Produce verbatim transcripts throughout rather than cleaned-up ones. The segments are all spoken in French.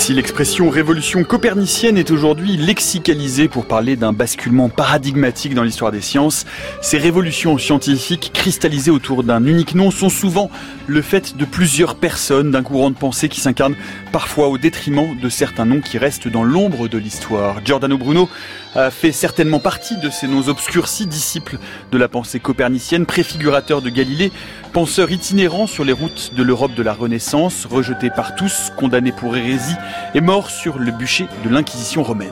Si l'expression révolution copernicienne est aujourd'hui lexicalisée pour parler d'un basculement paradigmatique dans l'histoire des sciences, ces révolutions scientifiques cristallisées autour d'un unique nom sont souvent le fait de plusieurs personnes, d'un courant de pensée qui s'incarne parfois au détriment de certains noms qui restent dans l'ombre de l'histoire. Giordano Bruno a fait certainement partie de ces noms obscurcis, disciples de la pensée copernicienne, préfigurateur de Galilée, penseur itinérant sur les routes de l'Europe de la Renaissance, rejeté par tous, condamné pour hérésie et mort sur le bûcher de l'Inquisition romaine.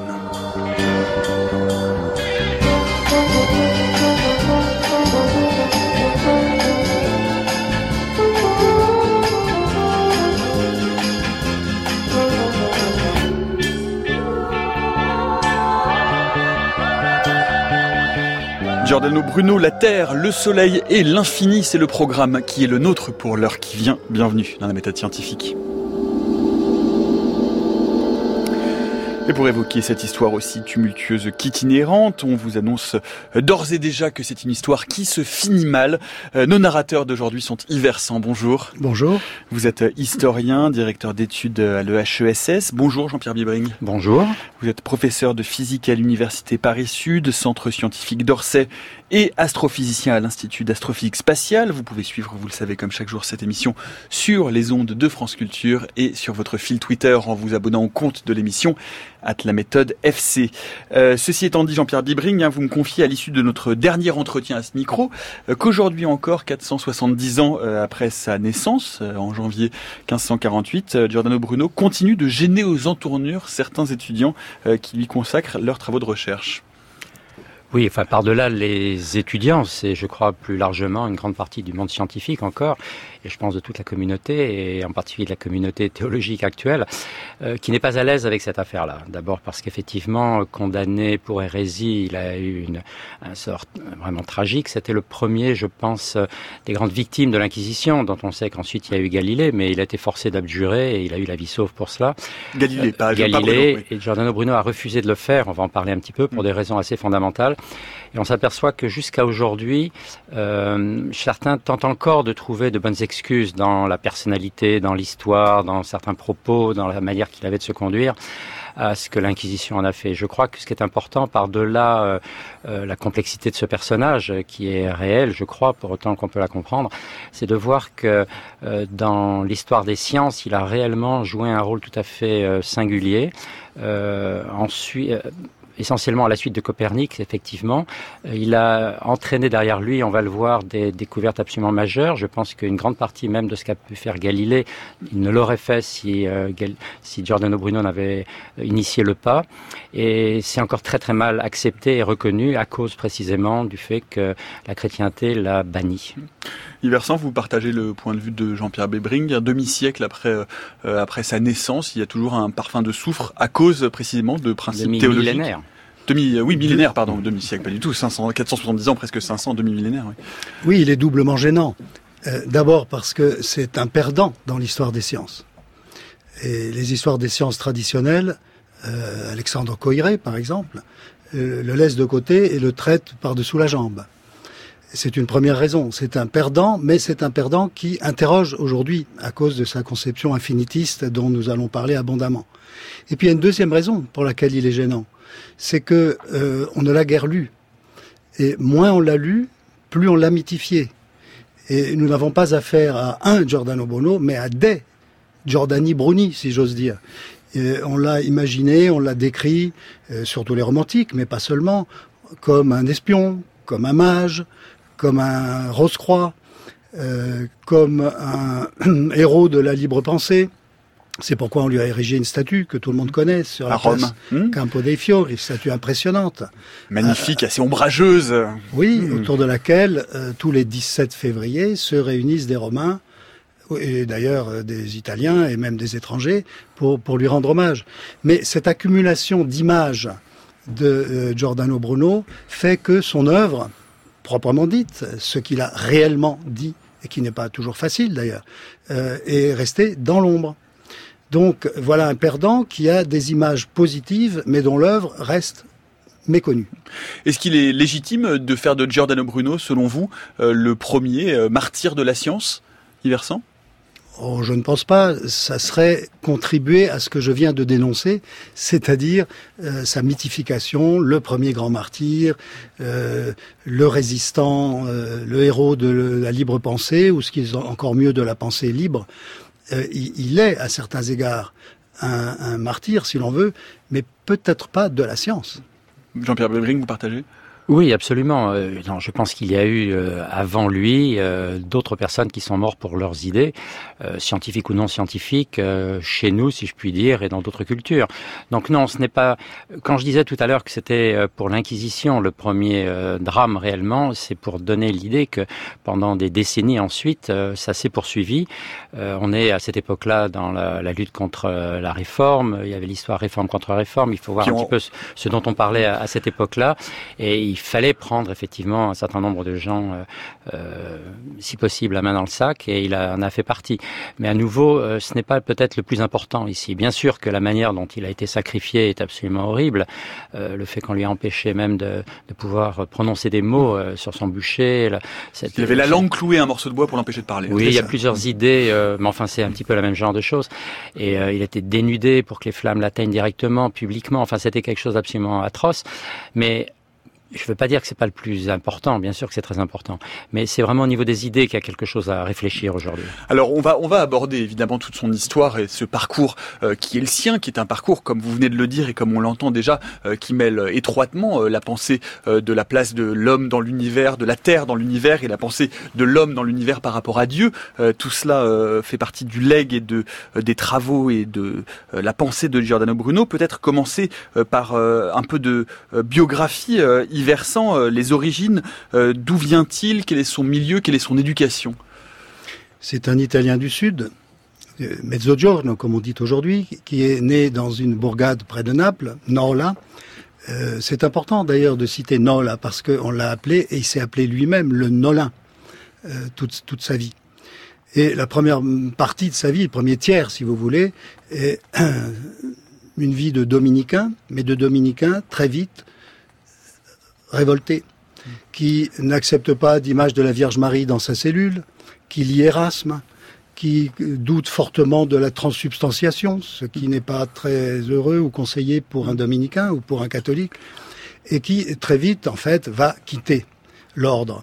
Giordano Bruno, la Terre, le Soleil et l'infini, c'est le programme qui est le nôtre pour l'heure qui vient. Bienvenue dans la méthode scientifique. Et pour évoquer cette histoire aussi tumultueuse qu'itinérante, on vous annonce d'ores et déjà que c'est une histoire qui se finit mal. Nos narrateurs d'aujourd'hui sont Yves Hersant, bonjour. Bonjour. Vous êtes historien, directeur d'études à l'E H E S S. Bonjour Jean-Pierre Bibring. Bonjour. Vous êtes professeur de physique à l'Université Paris-Sud, centre scientifique d'Orsay et astrophysicien à l'Institut d'astrophysique spatiale. Vous pouvez suivre, vous le savez, comme chaque jour, cette émission sur les ondes de France Culture et sur votre fil Twitter en vous abonnant au compte de l'émission at la méthode F C. Euh, ceci étant dit, Jean-Pierre Bibring, hein, vous me confiez à l'issue de notre dernier entretien à ce micro euh, qu'aujourd'hui encore, quatre cent soixante-dix ans euh, après sa naissance, euh, en janvier quinze cent quarante-huit, euh, Giordano Bruno continue de gêner aux entournures certains étudiants euh, qui lui consacrent leurs travaux de recherche. Oui, enfin par-delà les étudiants, c'est je crois plus largement une grande partie du monde scientifique encore, et je pense de toute la communauté, et en particulier de la communauté théologique actuelle, euh, qui n'est pas à l'aise avec cette affaire-là. D'abord parce qu'effectivement, condamné pour hérésie, il a eu une, un sort vraiment tragique. C'était le premier, je pense, des grandes victimes de l'Inquisition, dont on sait qu'ensuite il y a eu Galilée, mais il a été forcé d'abjurer et il a eu la vie sauve pour cela. Galilée, pas, euh, Galilée, pas Bruno, oui. Et Giordano Bruno a refusé de le faire, on va en parler un petit peu, pour mmh. des raisons assez fondamentales. Et on s'aperçoit que jusqu'à aujourd'hui, euh, certains tentent encore de trouver de bonnes excuses dans la personnalité, dans l'histoire, dans certains propos, dans la manière qu'il avait de se conduire à ce que l'Inquisition en a fait. Je crois que ce qui est important, par-delà euh, euh, la complexité de ce personnage, euh, qui est réel, je crois, pour autant qu'on peut la comprendre, c'est de voir que euh, dans l'histoire des sciences, il a réellement joué un rôle tout à fait euh, singulier. Euh, ensuite... Euh, essentiellement à la suite de Copernic, effectivement. Il a entraîné derrière lui, on va le voir, des découvertes absolument majeures. Je pense qu'une grande partie même de ce qu'a pu faire Galilée, il ne l'aurait fait si, euh, si Giordano Bruno n'avait initié le pas. Et c'est encore très très mal accepté et reconnu à cause précisément du fait que la chrétienté l'a banni. Yves Hersant, vous partagez le point de vue de Jean-Pierre Bibring. Un demi-siècle après, euh, après sa naissance, il y a toujours un parfum de soufre à cause précisément de principes Demi- théologiques. Millénaire. Demi, oui, millénaire, pardon, demi-siècle, pas du tout, cinq cents, quatre cent soixante-dix ans, presque cinq cents, demi-millénaire. Oui. oui, il est doublement gênant. Euh, d'abord parce que c'est un perdant dans l'histoire des sciences. Et les histoires des sciences traditionnelles, euh, Alexandre Coiré, par exemple, euh, le laisse de côté et le traite par-dessous la jambe. C'est une première raison. C'est un perdant, mais c'est un perdant qui interroge aujourd'hui à cause de sa conception infinitiste dont nous allons parler abondamment. Et puis il y a une deuxième raison pour laquelle il est gênant. C'est que euh, on ne l'a guère lu. Et moins on l'a lu, plus on l'a mythifié. Et nous n'avons pas affaire à un Giordano Bruno, mais à des Giordani Bruni, si j'ose dire. Et on l'a imaginé, on l'a décrit, euh, surtout les romantiques, mais pas seulement, comme un espion, comme un mage, comme un Rose-Croix, euh, comme un héros de la libre pensée. C'est pourquoi on lui a érigé une statue que tout le monde connaît sur la à Rome. Place Campo dei Fiori, une statue impressionnante. Magnifique, euh, assez ombrageuse. Oui, mmh. autour de laquelle, euh, tous les dix-sept février, se réunissent des Romains, et d'ailleurs euh, des Italiens et même des étrangers, pour, pour lui rendre hommage. Mais cette accumulation d'images de euh, Giordano Bruno fait que son œuvre, proprement dite, ce qu'il a réellement dit, et qui n'est pas toujours facile d'ailleurs, euh, est resté dans l'ombre. Donc voilà un perdant qui a des images positives, mais dont l'œuvre reste méconnue. Est-ce qu'il est légitime de faire de Giordano Bruno, selon vous, euh, le premier euh, martyr de la science, Yves Hersant ? Oh, je ne pense pas. Ça serait contribuer à ce que je viens de dénoncer, c'est-à-dire euh, sa mythification, le premier grand martyr, euh, le résistant, euh, le héros de la libre pensée, ou ce qui est encore mieux de la pensée libre. Euh, il, il est, à certains égards, un, un martyr, si l'on veut, mais peut-être pas de la science. Jean-Pierre Bébring, vous partagez ? Oui, absolument. Euh, non, je pense qu'il y a eu euh, avant lui euh, d'autres personnes qui sont mortes pour leurs idées, euh, scientifiques ou non scientifiques, euh, chez nous, si je puis dire, et dans d'autres cultures. Donc non, ce n'est pas... Quand je disais tout à l'heure que c'était euh, pour l'Inquisition le premier euh, drame réellement, c'est pour donner l'idée que pendant des décennies ensuite, euh, ça s'est poursuivi. Euh, on est à cette époque-là dans la, la lutte contre euh, la réforme. Il y avait l'histoire réforme contre réforme. Il faut voir qui un ont... petit peu ce, ce dont on parlait à, à cette époque-là. Et il fallait prendre effectivement un certain nombre de gens, euh, euh, si possible, la main dans le sac, et il en a fait partie. Mais à nouveau, euh, ce n'est pas peut-être le plus important ici. Bien sûr que la manière dont il a été sacrifié est absolument horrible. Euh, le fait qu'on lui a empêché même de, de pouvoir prononcer des mots euh, sur son bûcher. Là, il avait la langue clouée à un morceau de bois pour l'empêcher de parler. Oui, il y a plusieurs idées, euh, mais enfin c'est un petit peu le même genre de choses. Et euh, il était dénudé pour que les flammes l'atteignent directement, publiquement. Enfin, c'était quelque chose d'absolument atroce. Mais je ne veux pas dire que c'est pas le plus important, bien sûr que c'est très important, mais c'est vraiment au niveau des idées qu'il y a quelque chose à réfléchir aujourd'hui. Alors on va on va aborder évidemment toute son histoire et ce parcours euh, qui est le sien, qui est un parcours, comme vous venez de le dire et comme on l'entend déjà, euh, qui mêle étroitement euh, la pensée euh, de la place de l'homme dans l'univers, de la terre dans l'univers et la pensée de l'homme dans l'univers par rapport à Dieu. Euh, tout cela euh, fait partie du legs et de euh, des travaux et de euh, la pensée de Giordano Bruno. Peut-être commencer euh, par euh, un peu de euh, biographie. Euh, y versant euh, les origines, euh, d'où vient-il, quel est son milieu, quelle est son éducation? C'est un Italien du Sud, euh, Mezzogiorno, comme on dit aujourd'hui, qui est né dans une bourgade près de Naples, Nola. Euh, c'est important d'ailleurs de citer Nola, parce qu'on l'a appelé, et il s'est appelé lui-même le Nolin, euh, toute, toute sa vie. Et la première partie de sa vie, le premier tiers, si vous voulez, est une vie de dominicain, mais de dominicain très vite révolté, qui n'accepte pas d'image de la Vierge Marie dans sa cellule, qui lit Erasme, qui doute fortement de la transsubstantiation, ce qui n'est pas très heureux ou conseillé pour un dominicain ou pour un catholique, et qui très vite, en fait, va quitter l'ordre.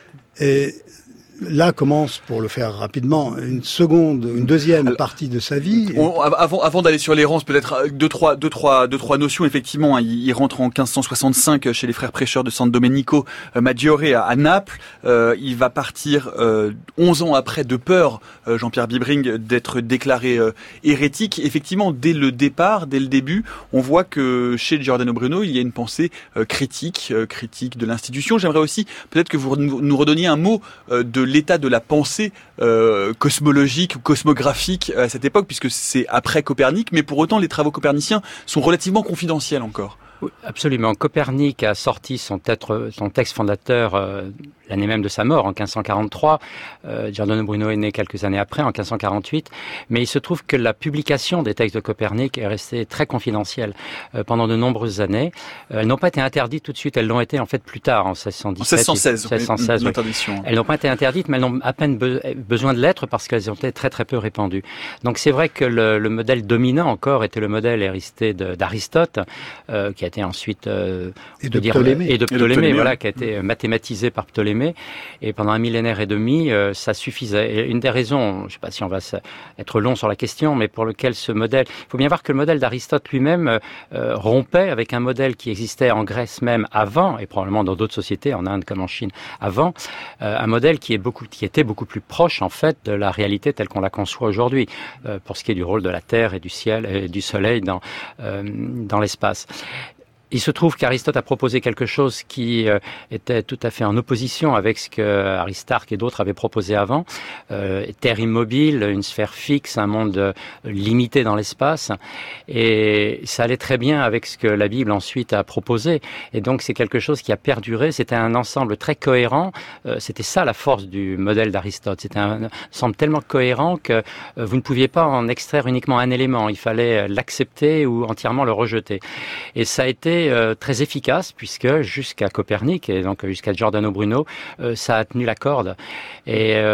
Et là commence, pour le faire rapidement, une seconde, une deuxième Alors, partie de sa vie. On, avant, avant d'aller sur l'errance, peut-être deux, trois, deux, trois, deux, trois notions. Effectivement, hein, il, il rentre en quinze cent soixante-cinq chez les frères prêcheurs de San Domenico Maggiore à, à Naples. Euh, il va partir euh, onze ans après de peur, euh, Jean-Pierre Bibring, d'être déclaré euh, hérétique. Effectivement, dès le départ, dès le début, on voit que chez Giordano Bruno, il y a une pensée euh, critique, euh, critique de l'institution. J'aimerais aussi peut-être que vous nous redonniez un mot euh, de l'état de la pensée euh, cosmologique ou cosmographique à cette époque, puisque c'est après Copernic, mais pour autant les travaux coperniciens sont relativement confidentiels encore. Oui, absolument. Copernic a sorti son, têtre, son texte fondateur euh, l'année même de sa mort, en quinze cent quarante-trois. Euh, Giordano Bruno est né quelques années après, en quinze cent quarante-huit. Mais il se trouve que la publication des textes de Copernic est restée très confidentielle euh, pendant de nombreuses années. Euh, elles n'ont pas été interdites tout de suite, elles l'ont été en fait plus tard, en seize cent dix-sept. En seize cent seize, seize cent seize, oui. Oui. Elles n'ont pas été interdites, mais elles n'ont à peine be- besoin de l'être parce qu'elles ont été très très peu répandues. Donc c'est vrai que le, le modèle dominant encore était le modèle hérité de, d'Aristote, euh, qui a été ensuite euh, et, de dire, Ptolémée. et de Ptolémée, et de Ptolémée, voilà, oui. qui a été mathématisé par Ptolémée, et pendant un millénaire et demi, euh, ça suffisait. Et une des raisons, je ne sais pas si on va être long sur la question, mais pour lequel ce modèle, il faut bien voir que le modèle d'Aristote lui-même euh, rompait avec un modèle qui existait en Grèce même avant, et probablement dans d'autres sociétés, en Inde comme en Chine avant, euh, un modèle qui est beaucoup, qui était beaucoup plus proche en fait de la réalité telle qu'on la conçoit aujourd'hui, euh, pour ce qui est du rôle de la Terre et du ciel et du Soleil dans euh, dans l'espace. Il se trouve qu'Aristote a proposé quelque chose qui euh, était tout à fait en opposition avec ce que Aristarque et d'autres avaient proposé avant. Euh, terre immobile, une sphère fixe, un monde euh, limité dans l'espace. Et ça allait très bien avec ce que la Bible ensuite a proposé. Et donc c'est quelque chose qui a perduré. C'était un ensemble très cohérent. Euh, c'était ça la force du modèle d'Aristote. C'était un ensemble tellement cohérent que euh, vous ne pouviez pas en extraire uniquement un élément. Il fallait l'accepter ou entièrement le rejeter. Et ça a été Euh, très efficace puisque jusqu'à Copernic et donc jusqu'à Giordano Bruno, euh, ça a tenu la corde. Et euh,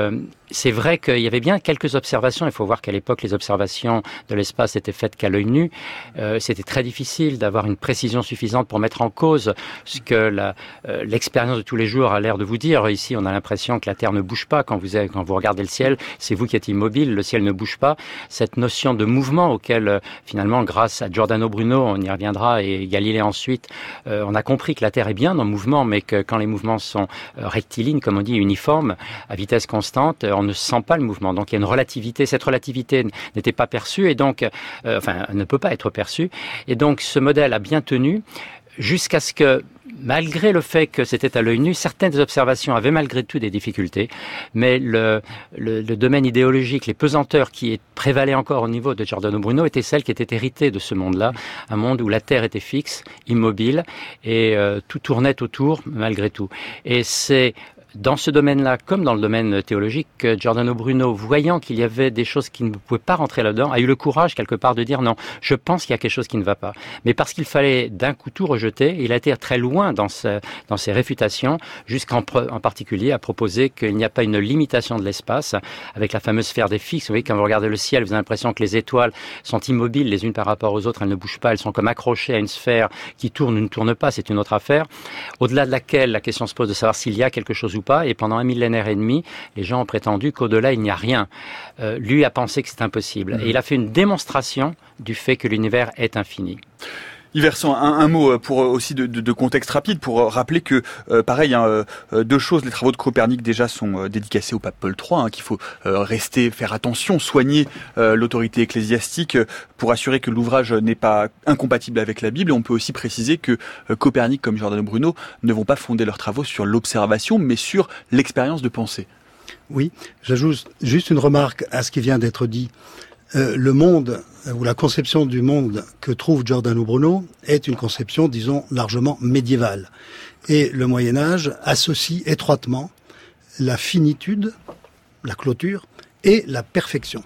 c'est vrai qu'il y avait bien quelques observations. Il faut voir qu'à l'époque, les observations de l'espace étaient faites qu'à l'œil nu. Euh, c'était très difficile d'avoir une précision suffisante pour mettre en cause ce que la, euh, l'expérience de tous les jours a l'air de vous dire. Ici, on a l'impression que la Terre ne bouge pas. Quand vous, avez, quand vous regardez le ciel, c'est vous qui êtes immobile. Le ciel ne bouge pas. Cette notion de mouvement auquel, euh, finalement, grâce à Giordano Bruno, on y reviendra, et Galilée ensuite, euh, on a compris que la Terre est bien en mouvement, mais que quand les mouvements sont euh, rectilignes, comme on dit, uniformes, à vitesse constante, on ne sent pas le mouvement. Donc il y a une relativité. Cette relativité n'était pas perçue et donc, euh, enfin, ne peut pas être perçue. Et donc ce modèle a bien tenu jusqu'à ce que, malgré le fait que c'était à l'œil nu, certaines observations avaient malgré tout des difficultés, mais le, le, le domaine idéologique, les pesanteurs qui prévalaient encore au niveau de Giordano Bruno étaient celles qui étaient héritées de ce monde-là, un monde où la Terre était fixe, immobile, et euh, tout tournait autour malgré tout. Et c'est dans ce domaine-là, comme dans le domaine théologique, Giordano Bruno, voyant qu'il y avait des choses qui ne pouvaient pas rentrer là-dedans, a eu le courage quelque part de dire non, je pense qu'il y a quelque chose qui ne va pas. Mais parce qu'il fallait d'un coup tout rejeter, il a été très loin dans, ce, dans ses réfutations, jusqu'en en particulier à proposer qu'il n'y a pas une limitation de l'espace, avec la fameuse sphère des fixes. Vous voyez, quand vous regardez le ciel, vous avez l'impression que les étoiles sont immobiles les unes par rapport aux autres, elles ne bougent pas, elles sont comme accrochées à une sphère qui tourne ou ne tourne pas, c'est une autre affaire, au-delà de laquelle la question se pose de savoir s'il y a quelque chose ou pas, et pendant un millénaire et demi, les gens ont prétendu qu'au-delà, il n'y a rien. Euh, lui a pensé que c'est impossible. Et il a fait une démonstration du fait que l'univers est infini. Yves Hersant, un, un mot pour aussi de, de, de contexte rapide pour rappeler que euh, pareil, hein, euh, deux choses, les travaux de Copernic déjà sont euh, dédicacés au pape Paul trois, hein, qu'il faut euh, rester, faire attention, soigner euh, l'autorité ecclésiastique euh, pour assurer que l'ouvrage n'est pas incompatible avec la Bible. Et on peut aussi préciser que euh, Copernic comme Giordano Bruno ne vont pas fonder leurs travaux sur l'observation, mais sur l'expérience de pensée. Oui, j'ajoute juste une remarque à ce qui vient d'être dit. Euh, le monde, ou la conception du monde que trouve Giordano Bruno est une conception, disons, largement médiévale. Et le Moyen-Âge associe étroitement la finitude, la clôture, et la perfection.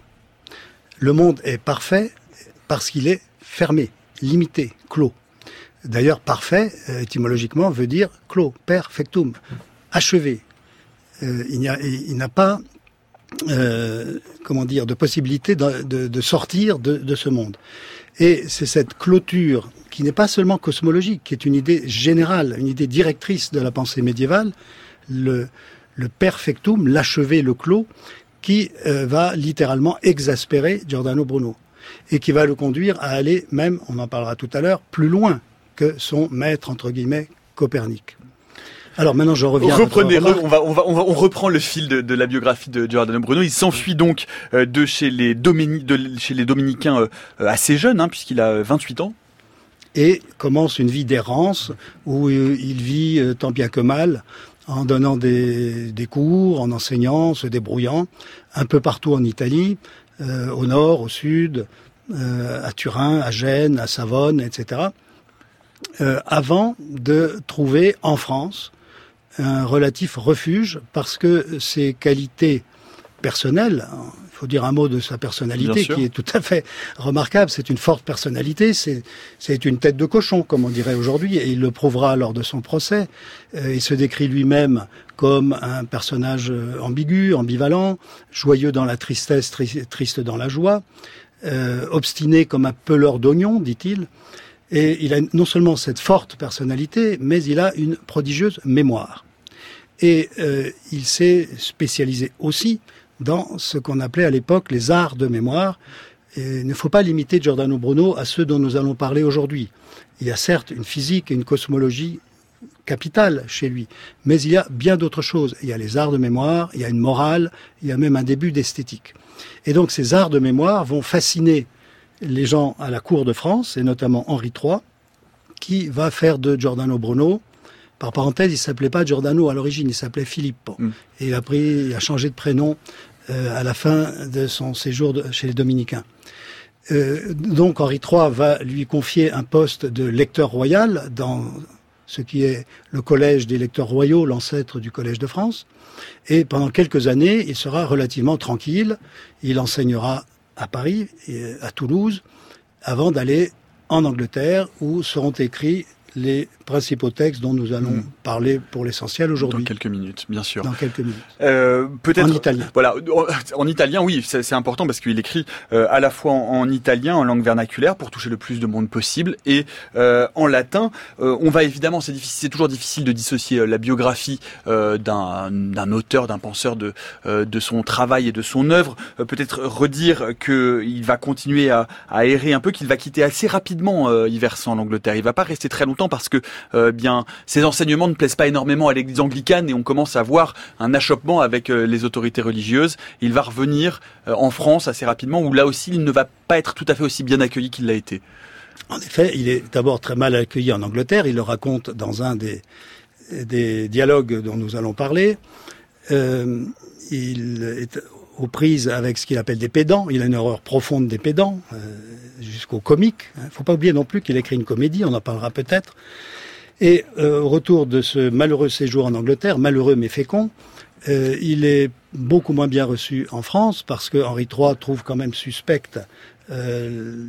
Le monde est parfait parce qu'il est fermé, limité, clos. D'ailleurs, parfait, étymologiquement, veut dire clos, perfectum, achevé. Euh, il n'y a, il n'a pas... Euh, comment dire, de possibilité de, de, de sortir de, de ce monde. Et c'est cette clôture qui n'est pas seulement cosmologique, qui est une idée générale, une idée directrice de la pensée médiévale, le, le perfectum, l'achevé, le clos, qui euh, va littéralement exaspérer Giordano Bruno et qui va le conduire à aller même, on en parlera tout à l'heure, plus loin que son maître, entre guillemets, Copernic. Alors maintenant, je reviens. Reprenez, re, on va, on va, on va, on reprend le fil de, de la biographie de Giordano Bruno. Il s'enfuit donc euh, de chez les Domini, de chez les Dominicains euh, assez jeune, hein, puisqu'il a vingt-huit ans. Et commence une vie d'errance où euh, il vit euh, tant bien que mal, en donnant des, des cours, en enseignant, se débrouillant, un peu partout en Italie, euh, au nord, au sud, euh, à Turin, à Gênes, à Savone, et cetera. Euh, avant de trouver en France un relatif refuge parce que ses qualités personnelles, il faut dire un mot de sa personnalité qui est tout à fait remarquable, c'est une forte personnalité, c'est, c'est une tête de cochon comme on dirait aujourd'hui et il le prouvera lors de son procès. Euh, il se décrit lui-même comme un personnage ambigu, ambivalent, joyeux dans la tristesse, tri- triste dans la joie, euh, obstiné comme un peleur d'oignons, dit-il. Et il a non seulement cette forte personnalité, mais il a une prodigieuse mémoire. Et euh, il s'est spécialisé aussi dans ce qu'on appelait à l'époque les arts de mémoire. Et il ne faut pas limiter Giordano Bruno à ceux dont nous allons parler aujourd'hui. Il y a certes une physique et une cosmologie capitale chez lui, mais il y a bien d'autres choses. Il y a les arts de mémoire, il y a une morale, il y a même un début d'esthétique. Et donc ces arts de mémoire vont fasciner les gens à la cour de France, et notamment Henri trois, qui va faire de Giordano Bruno, par parenthèse, il s'appelait pas Giordano à l'origine, il s'appelait Filippo. Mm. Et il a pris, il a changé de prénom euh, à la fin de son séjour de, chez les Dominicains. Euh, donc Henri trois va lui confier un poste de lecteur royal dans ce qui est le collège des lecteurs royaux, l'ancêtre du Collège de France. Et pendant quelques années, il sera relativement tranquille. Il enseignera à Paris et à Toulouse, avant d'aller en Angleterre, où seront écrits les principaux textes dont nous allons mmh. parler pour l'essentiel aujourd'hui. Dans quelques minutes, bien sûr. Dans quelques minutes. Euh, peut-être. En italien. Voilà, en, en italien, oui, c'est, c'est important parce qu'il écrit euh, à la fois en, en italien, en langue vernaculaire, pour toucher le plus de monde possible, et euh, en latin. Euh, on va évidemment, c'est difficile, c'est toujours difficile de dissocier euh, la biographie euh, d'un, d'un auteur, d'un penseur de euh, de son travail et de son œuvre. Euh, peut-être redire que il va continuer à, à errer un peu, qu'il va quitter assez rapidement euh, Iversant l'Angleterre. Il va pas rester très longtemps parce que euh, bien ses enseignements ne plaisent pas énormément à l'Église anglicane et on commence à voir un achoppement avec euh, les autorités religieuses. Il va revenir euh, en France assez rapidement où là aussi il ne va pas être tout à fait aussi bien accueilli qu'il l'a été. En effet, il est d'abord très mal accueilli en Angleterre. Il le raconte dans un des, des dialogues dont nous allons parler. Euh, il est aux prises avec ce qu'il appelle des pédants. Il a une horreur profonde des pédants, euh, jusqu'au comique. Il ne faut pas oublier non plus qu'il écrit une comédie, on en parlera peut-être. Et euh, au retour de ce malheureux séjour en Angleterre, malheureux mais fécond, euh, il est beaucoup moins bien reçu en France parce que Henri trois trouve quand même suspecte euh,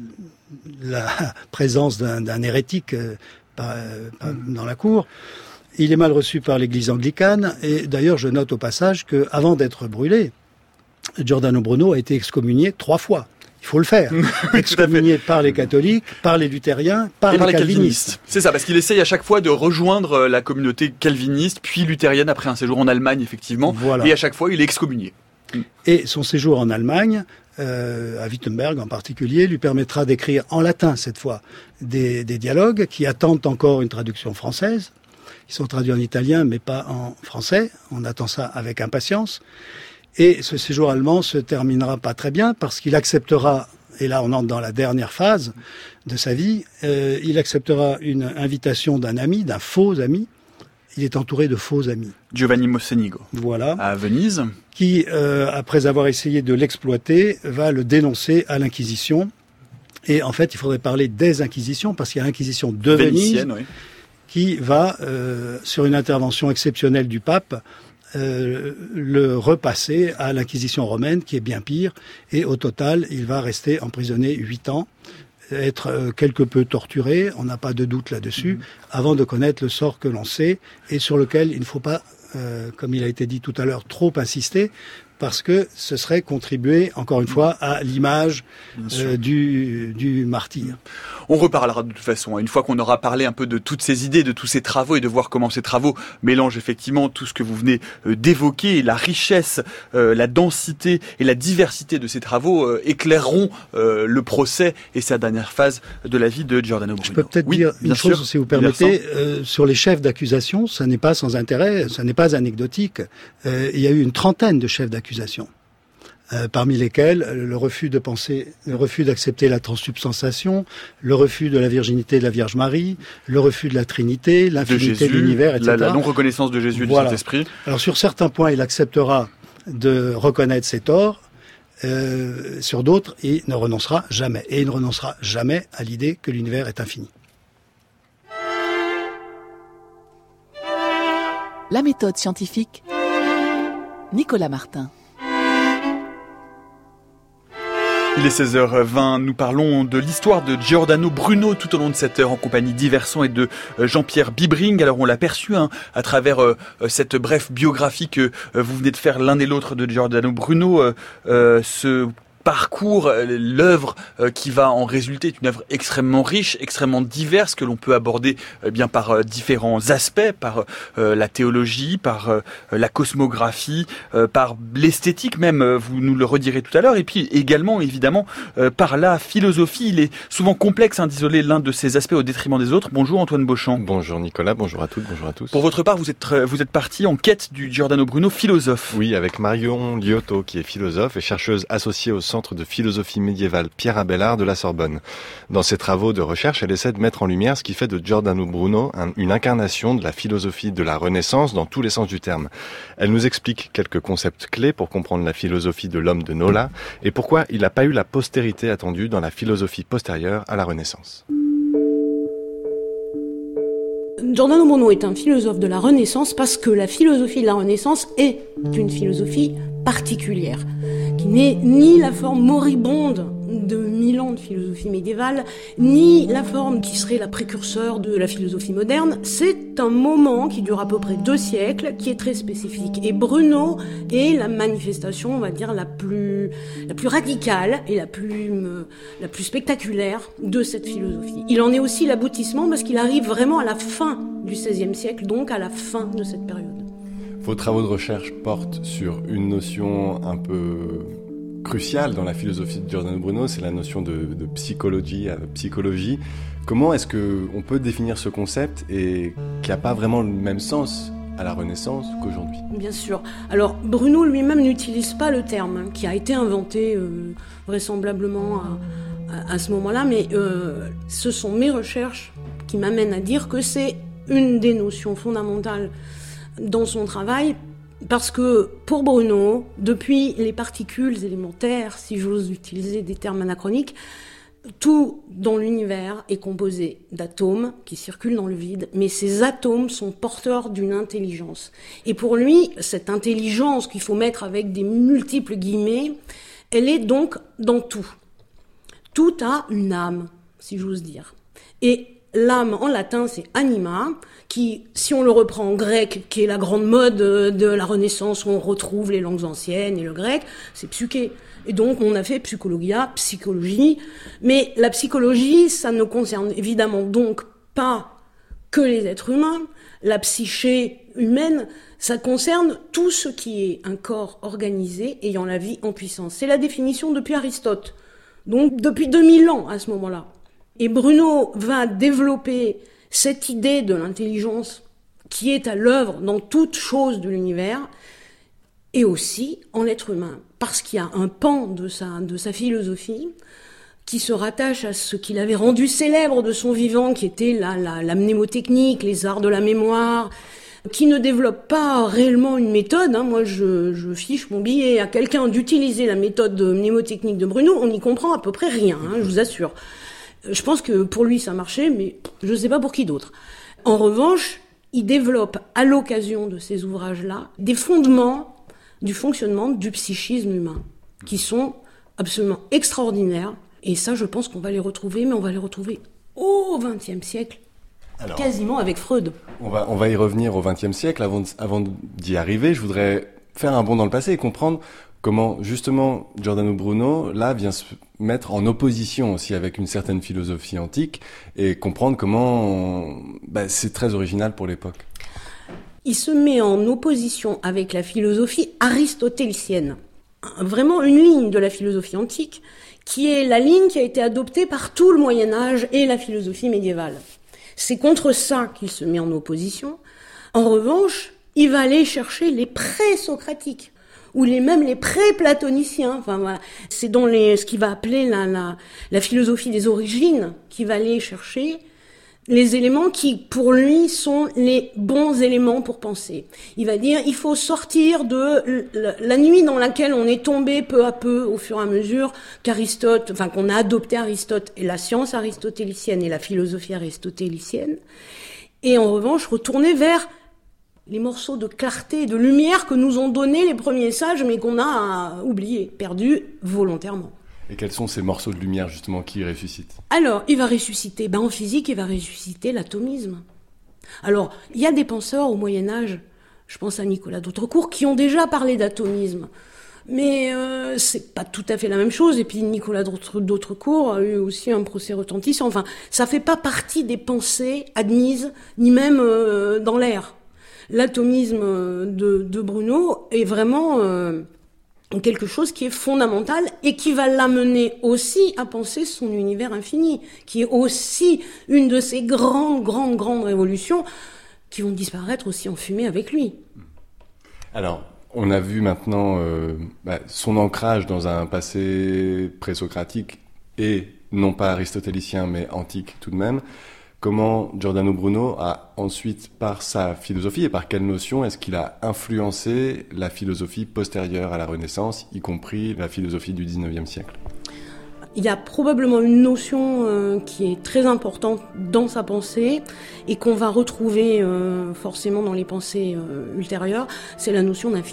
la présence d'un, d'un hérétique euh, par, par, dans la cour. Il est mal reçu par l'Église anglicane et d'ailleurs je note au passage qu'avant d'être brûlé, Giordano Bruno a été excommunié trois fois. Il faut le faire. Excommunié par les catholiques, par les luthériens, par, et par les, les calvinistes. calvinistes. C'est ça, parce qu'il essaye à chaque fois de rejoindre la communauté calviniste, puis luthérienne après un séjour en Allemagne, effectivement. Voilà. Et à chaque fois, il est excommunié. Et son séjour en Allemagne, euh, à Wittenberg en particulier, lui permettra d'écrire en latin, cette fois, des, des dialogues qui attendent encore une traduction française. Ils sont traduits en italien, mais pas en français. On attend ça avec impatience. Et ce séjour allemand se terminera pas très bien parce qu'il acceptera, et là on entre dans la dernière phase de sa vie, euh, il acceptera une invitation d'un ami, d'un faux ami. Il est entouré de faux amis. Giovanni Mocenigo. Voilà. À Venise. Qui, euh, après avoir essayé de l'exploiter, va le dénoncer à l'Inquisition. Et en fait, il faudrait parler des Inquisitions parce qu'il y a l'Inquisition de Venise oui. qui va, euh, sur une intervention exceptionnelle du pape, Euh, le repasser à l'Inquisition romaine, qui est bien pire, et au total, il va rester emprisonné huit ans, être euh, quelque peu torturé, on n'a pas de doute là-dessus, mmh. avant de connaître le sort que l'on sait, et sur lequel il ne faut pas, euh, comme il a été dit tout à l'heure, trop insister, parce que ce serait contribuer, encore une fois, à l'image euh, du, du martyr. On reparlera de toute façon, une fois qu'on aura parlé un peu de toutes ces idées, de tous ces travaux, et de voir comment ces travaux mélangent effectivement tout ce que vous venez euh, d'évoquer, la richesse, euh, la densité et la diversité de ces travaux euh, éclaireront euh, le procès et sa dernière phase de la vie de Giordano Bruno. Je peux peut-être oui, dire une chose, sûr, si vous permettez, euh, sur les chefs d'accusation, ça n'est pas sans intérêt, ça n'est pas anecdotique. Euh, il y a eu une trentaine de chefs d'accusation. Euh, parmi lesquels le refus de penser, le refus d'accepter la transsubstantiation, le refus de la virginité de la Vierge Marie, le refus de la Trinité, l'infinité de, de l'univers, et cetera. La, la non-reconnaissance de Jésus et voilà. du Saint-Esprit. Alors sur certains points, il acceptera de reconnaître ses torts, euh, sur d'autres, il ne renoncera jamais. Et il ne renoncera jamais à l'idée que l'univers est infini. La méthode scientifique, Nicolas Martin. Il est seize heures vingt, nous parlons de l'histoire de Giordano Bruno tout au long de cette heure en compagnie d'Iversant et de Jean-Pierre Bibring. Alors on l'a perçu hein, à travers euh, cette brève biographie que euh, vous venez de faire l'un et l'autre de Giordano Bruno, euh, euh, ce parcours, l'œuvre qui va en résulter est une œuvre extrêmement riche, extrêmement diverse, que l'on peut aborder eh bien par différents aspects, par euh, la théologie, par euh, la cosmographie, euh, par l'esthétique même, vous nous le redirez tout à l'heure, et puis également évidemment euh, par la philosophie. Il est souvent complexe hein, d'isoler l'un de ces aspects au détriment des autres. Bonjour Antoine Beauchamp. Bonjour Nicolas, bonjour à toutes, bonjour à tous. Pour votre part, vous êtes vous êtes parti en quête du Giordano Bruno philosophe. Oui, avec Marion Liotto qui est philosophe et chercheuse associée au Centre de philosophie médiévale Pierre Abélard de la Sorbonne. Dans ses travaux de recherche, elle essaie de mettre en lumière ce qui fait de Giordano Bruno un, une incarnation de la philosophie de la Renaissance dans tous les sens du terme. Elle nous explique quelques concepts clés pour comprendre la philosophie de l'homme de Nola et pourquoi il n'a pas eu la postérité attendue dans la philosophie postérieure à la Renaissance. Giordano Bruno est un philosophe de la Renaissance parce que la philosophie de la Renaissance est une philosophie particulière, qui n'est ni la forme moribonde de mille ans de philosophie médiévale, ni la forme qui serait la précurseur de la philosophie moderne. C'est un moment qui dure à peu près deux siècles, qui est très spécifique. Et Bruno est la manifestation, on va dire, la plus, la plus radicale et la plus, euh, la plus spectaculaire de cette philosophie. Il en est aussi l'aboutissement parce qu'il arrive vraiment à la fin du seizième siècle, donc à la fin de cette période. Vos travaux de recherche portent sur une notion un peu cruciale dans la philosophie de Giordano Bruno, c'est la notion de, de psychologie, euh, psychologie. Comment est-ce qu'on peut définir ce concept et qui n'a pas vraiment le même sens à la Renaissance qu'aujourd'hui? Bien sûr. Alors, Bruno lui-même n'utilise pas le terme, hein, qui a été inventé euh, vraisemblablement à, à, à ce moment-là, mais euh, ce sont mes recherches qui m'amènent à dire que c'est une des notions fondamentales dans son travail, parce que pour Bruno, depuis les particules élémentaires, si j'ose utiliser des termes anachroniques, tout dans l'univers est composé d'atomes qui circulent dans le vide, mais ces atomes sont porteurs d'une intelligence. Et pour lui, cette intelligence qu'il faut mettre avec des multiples guillemets, elle est donc dans tout. Tout a une âme, si j'ose dire. Et l'âme, en latin, c'est anima, qui, si on le reprend en grec, qui est la grande mode de la Renaissance, où on retrouve les langues anciennes et le grec, c'est psyché. Et donc, on a fait psychologia, psychologie. Mais la psychologie, ça ne concerne évidemment donc pas que les êtres humains. La psyché humaine, ça concerne tout ce qui est un corps organisé ayant la vie en puissance. C'est la définition depuis Aristote. Donc, depuis deux mille ans, à ce moment-là. Et Bruno va développer cette idée de l'intelligence qui est à l'œuvre dans toute chose de l'univers et aussi en l'être humain. Parce qu'il y a un pan de sa, de sa philosophie qui se rattache à ce qu'il avait rendu célèbre de son vivant, qui était la, la, la mnémotechnique, les arts de la mémoire, qui ne développe pas réellement une méthode. Hein. Moi, je, je fiche mon billet à quelqu'un d'utiliser la méthode mnémotechnique de Bruno, on n'y comprend à peu près rien, hein, je vous assure. Je pense que pour lui, ça marchait, mais je ne sais pas pour qui d'autre. En revanche, il développe, à l'occasion de ces ouvrages-là, des fondements du fonctionnement du psychisme humain, qui sont absolument extraordinaires. Et ça, je pense qu'on va les retrouver, mais on va les retrouver au vingtième siècle, alors, quasiment avec Freud. On va, on va y revenir au vingtième siècle. Avant, avant d'y arriver, je voudrais faire un bond dans le passé et comprendre comment, justement, Giordano Bruno, là, vient se mettre en opposition aussi avec une certaine philosophie antique et comprendre comment bah, c'est très original pour l'époque. Il se met en opposition avec la philosophie aristotélicienne. Vraiment une ligne de la philosophie antique, qui est la ligne qui a été adoptée par tout le Moyen-Âge et la philosophie médiévale. C'est contre ça qu'il se met en opposition. En revanche, il va aller chercher les pré-socratiques, ou les, même les pré-platoniciens. Enfin, voilà. C'est dans les, ce qu'il va appeler la, la, la philosophie des origines, qu'il va aller chercher les éléments qui, pour lui, sont les bons éléments pour penser. Il va dire, il faut sortir de la nuit dans laquelle on est tombé peu à peu, au fur et à mesure qu'Aristote, enfin, qu'on a adopté Aristote et la science aristotélicienne et la philosophie aristotélicienne. Et en revanche, retourner vers les morceaux de clarté et de lumière que nous ont donnés les premiers sages, mais qu'on a oubliés, perdus volontairement. Et quels sont ces morceaux de lumière, justement, qui ressuscitent? Alors, il va ressusciter, ben, en physique, il va ressusciter l'atomisme. Alors, il y a des penseurs au Moyen-Âge, je pense à Nicolas d'Autrecourt, qui ont déjà parlé d'atomisme. Mais euh, c'est pas tout à fait la même chose. Et puis, Nicolas d'Autrecourt a eu aussi un procès retentissant. Enfin, ça fait pas partie des pensées admises, ni même euh, dans l'air. L'atomisme de, de Bruno est vraiment euh, quelque chose qui est fondamental et qui va l'amener aussi à penser son univers infini, qui est aussi une de ces grandes, grandes, grandes révolutions qui vont disparaître aussi en fumée avec lui. Alors, on a vu maintenant euh, bah, son ancrage dans un passé présocratique et non pas aristotélicien, mais antique tout de même. Comment Giordano Bruno a ensuite, par sa philosophie et par quelle notion, est-ce qu'il a influencé la philosophie postérieure à la Renaissance, y compris la philosophie du dix-neuvième siècle? Il y a probablement une notion euh, qui est très importante dans sa pensée et qu'on va retrouver euh, forcément dans les pensées euh, ultérieures, c'est la notion d'infini.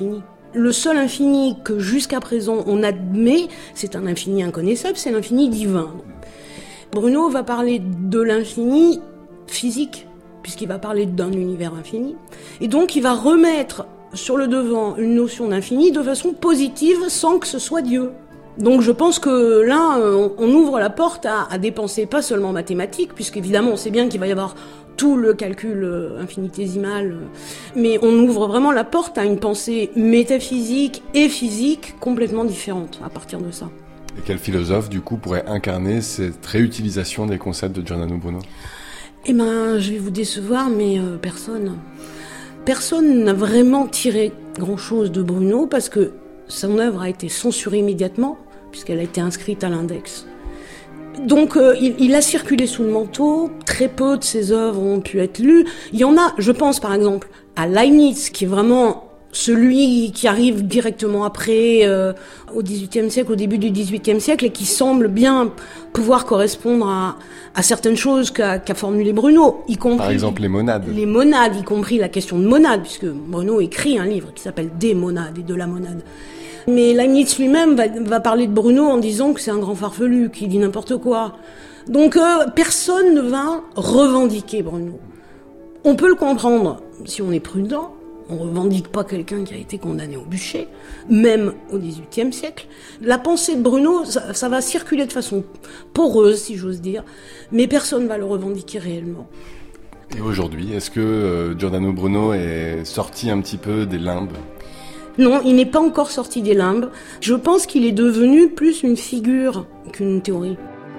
Le seul infini que jusqu'à présent on admet, c'est un infini inconnaissable, c'est l'infini divin. Bruno va parler de l'infini physique, puisqu'il va parler d'un univers infini. Et donc il va remettre sur le devant une notion d'infini de façon positive sans que ce soit Dieu. Donc je pense que là, on ouvre la porte à, à des pensées pas seulement mathématiques, puisqu'évidemment on sait bien qu'il va y avoir tout le calcul infinitésimal, mais on ouvre vraiment la porte à une pensée métaphysique et physique complètement différente à partir de ça. Et quel philosophe, du coup, pourrait incarner cette réutilisation des concepts de Giordano Bruno ? Eh ben, je vais vous décevoir, mais euh, personne. Personne n'a vraiment tiré grand-chose de Bruno, parce que son œuvre a été censurée immédiatement, puisqu'elle a été inscrite à l'index. Donc euh, il, il a circulé sous le manteau, très peu de ses œuvres ont pu être lues. Il y en a, je pense par exemple à Leibniz, qui est vraiment celui qui arrive directement après, euh, au dix-huitième siècle, au début du dix-huitième siècle, et qui semble bien pouvoir correspondre à, à certaines choses qu'a, qu'a formulé Bruno, y compris... Par exemple les monades. Les monades, y compris la question de monade, puisque Bruno écrit un livre qui s'appelle Des monades et de la monade. Mais Leibniz lui-même va, va parler de Bruno en disant que c'est un grand farfelu, qui dit n'importe quoi. Donc euh, personne ne va revendiquer Bruno. On peut le comprendre si on est prudent. On ne revendique pas quelqu'un qui a été condamné au bûcher, même au dix-huitième siècle. La pensée de Bruno, ça, ça va circuler de façon poreuse, si j'ose dire, mais personne ne va le revendiquer réellement. Et aujourd'hui, est-ce que euh, Giordano Bruno est sorti un petit peu des limbes ? Non, il n'est pas encore sorti des limbes. Je pense qu'il est devenu plus une figure qu'une théorie.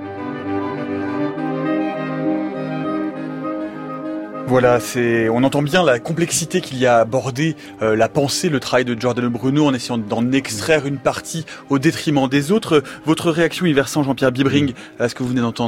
Voilà, c'est, on entend bien la complexité qu'il y a à aborder euh, la pensée, le travail de Giordano Bruno en essayant d'en extraire une partie au détriment des autres. Votre réaction, y versant Jean-Pierre Bibring, à ce que vous venez d'entendre ?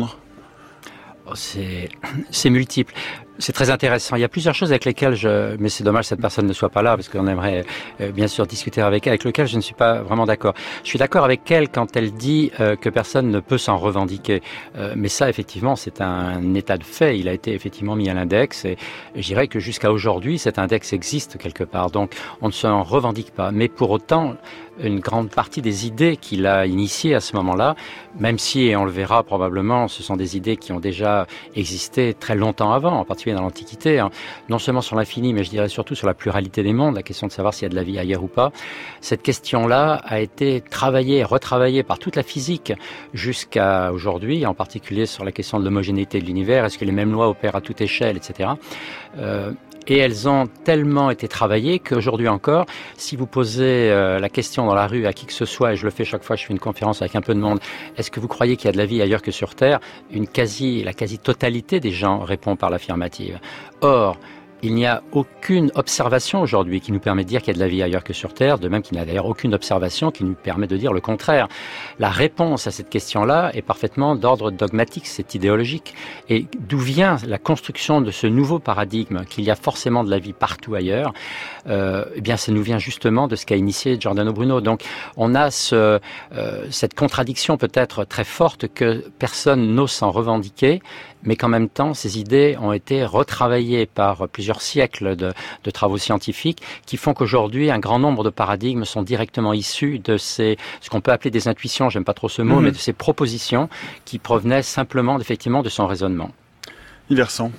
Oh, c'est, c'est multiple. C'est très intéressant. Il y a plusieurs choses avec lesquelles je, mais c'est dommage que cette personne ne soit pas là parce qu'on aimerait euh, bien sûr discuter avec elle, avec lesquelles je ne suis pas vraiment d'accord. Je suis d'accord avec elle quand elle dit euh, que personne ne peut s'en revendiquer. Euh, mais ça, effectivement, c'est un état de fait. Il a été effectivement mis à l'index et je dirais que jusqu'à aujourd'hui, cet index existe quelque part. Donc, on ne s'en revendique pas. Mais pour autant, une grande partie des idées qu'il a initiées à ce moment-là, même si, et on le verra probablement, ce sont des idées qui ont déjà existé très longtemps avant, en particulier dans l'Antiquité, hein, non seulement sur l'infini, mais je dirais surtout sur la pluralité des mondes, la question de savoir s'il y a de la vie ailleurs ou pas. Cette question-là a été travaillée, retravaillée par toute la physique jusqu'à aujourd'hui, en particulier sur la question de l'homogénéité de l'univers, est-ce que les mêmes lois opèrent à toute échelle, et cetera. Euh, Et elles ont tellement été travaillées qu'aujourd'hui encore, si vous posez euh, la question dans la rue à qui que ce soit, et je le fais chaque fois que je fais une conférence avec un peu de monde, est-ce que vous croyez qu'il y a de la vie ailleurs que sur Terre ? Une quasi, la quasi-totalité des gens répond par l'affirmative. Or, il n'y a aucune observation aujourd'hui qui nous permet de dire qu'il y a de la vie ailleurs que sur Terre, de même qu'il n'y a d'ailleurs aucune observation qui nous permet de dire le contraire. La réponse à cette question-là est parfaitement d'ordre dogmatique, c'est idéologique. Et d'où vient la construction de ce nouveau paradigme qu'il y a forcément de la vie partout ailleurs ? euh, Eh bien, ça nous vient justement de ce qu'a initié Giordano Bruno. Donc, on a ce, euh, cette contradiction peut-être très forte que personne n'ose s'en revendiquer, mais qu'en même temps, ces idées ont été retravaillées par plusieurs siècles de, de travaux scientifiques qui font qu'aujourd'hui, un grand nombre de paradigmes sont directement issus de ces, ce qu'on peut appeler des intuitions, j'aime pas trop ce mot, mmh. mais de ces propositions qui provenaient simplement, effectivement, de son raisonnement. Yversant.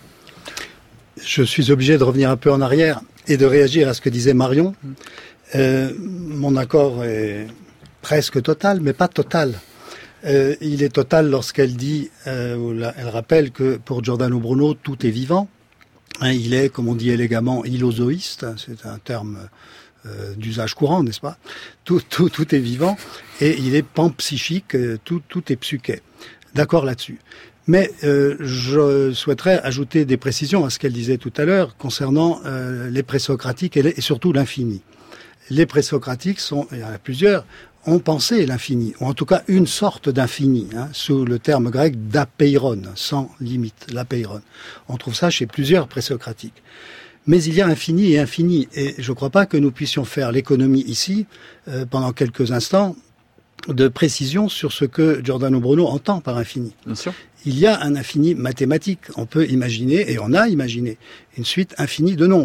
Je suis obligé de revenir un peu en arrière et de réagir à ce que disait Marion. Euh, mon accord est presque total, mais pas total. Euh, il est total lorsqu'elle dit, euh, elle rappelle que pour Giordano Bruno, tout est vivant. Hein, il est, comme on dit élégamment, ilozoïste. C'est un terme euh, d'usage courant, n'est-ce pas ? Tout, tout, tout est vivant. Et il est panpsychique, tout, tout est psyché. D'accord là-dessus. Mais euh, je souhaiterais ajouter des précisions à ce qu'elle disait tout à l'heure concernant euh, les présocratiques et, les, et surtout l'infini. Les présocratiques sont, il y en a plusieurs, ont pensé l'infini, ou en tout cas une sorte d'infini, hein, sous le terme grec d'apeiron, sans limite, l'apeiron. On trouve ça chez plusieurs présocratiques. Mais il y a infini et infini, et je ne crois pas que nous puissions faire l'économie ici, euh, pendant quelques instants, de précision sur ce que Giordano Bruno entend par infini. Bien sûr. Il y a un infini mathématique. On peut imaginer, et on a imaginé, une suite infinie de nombres.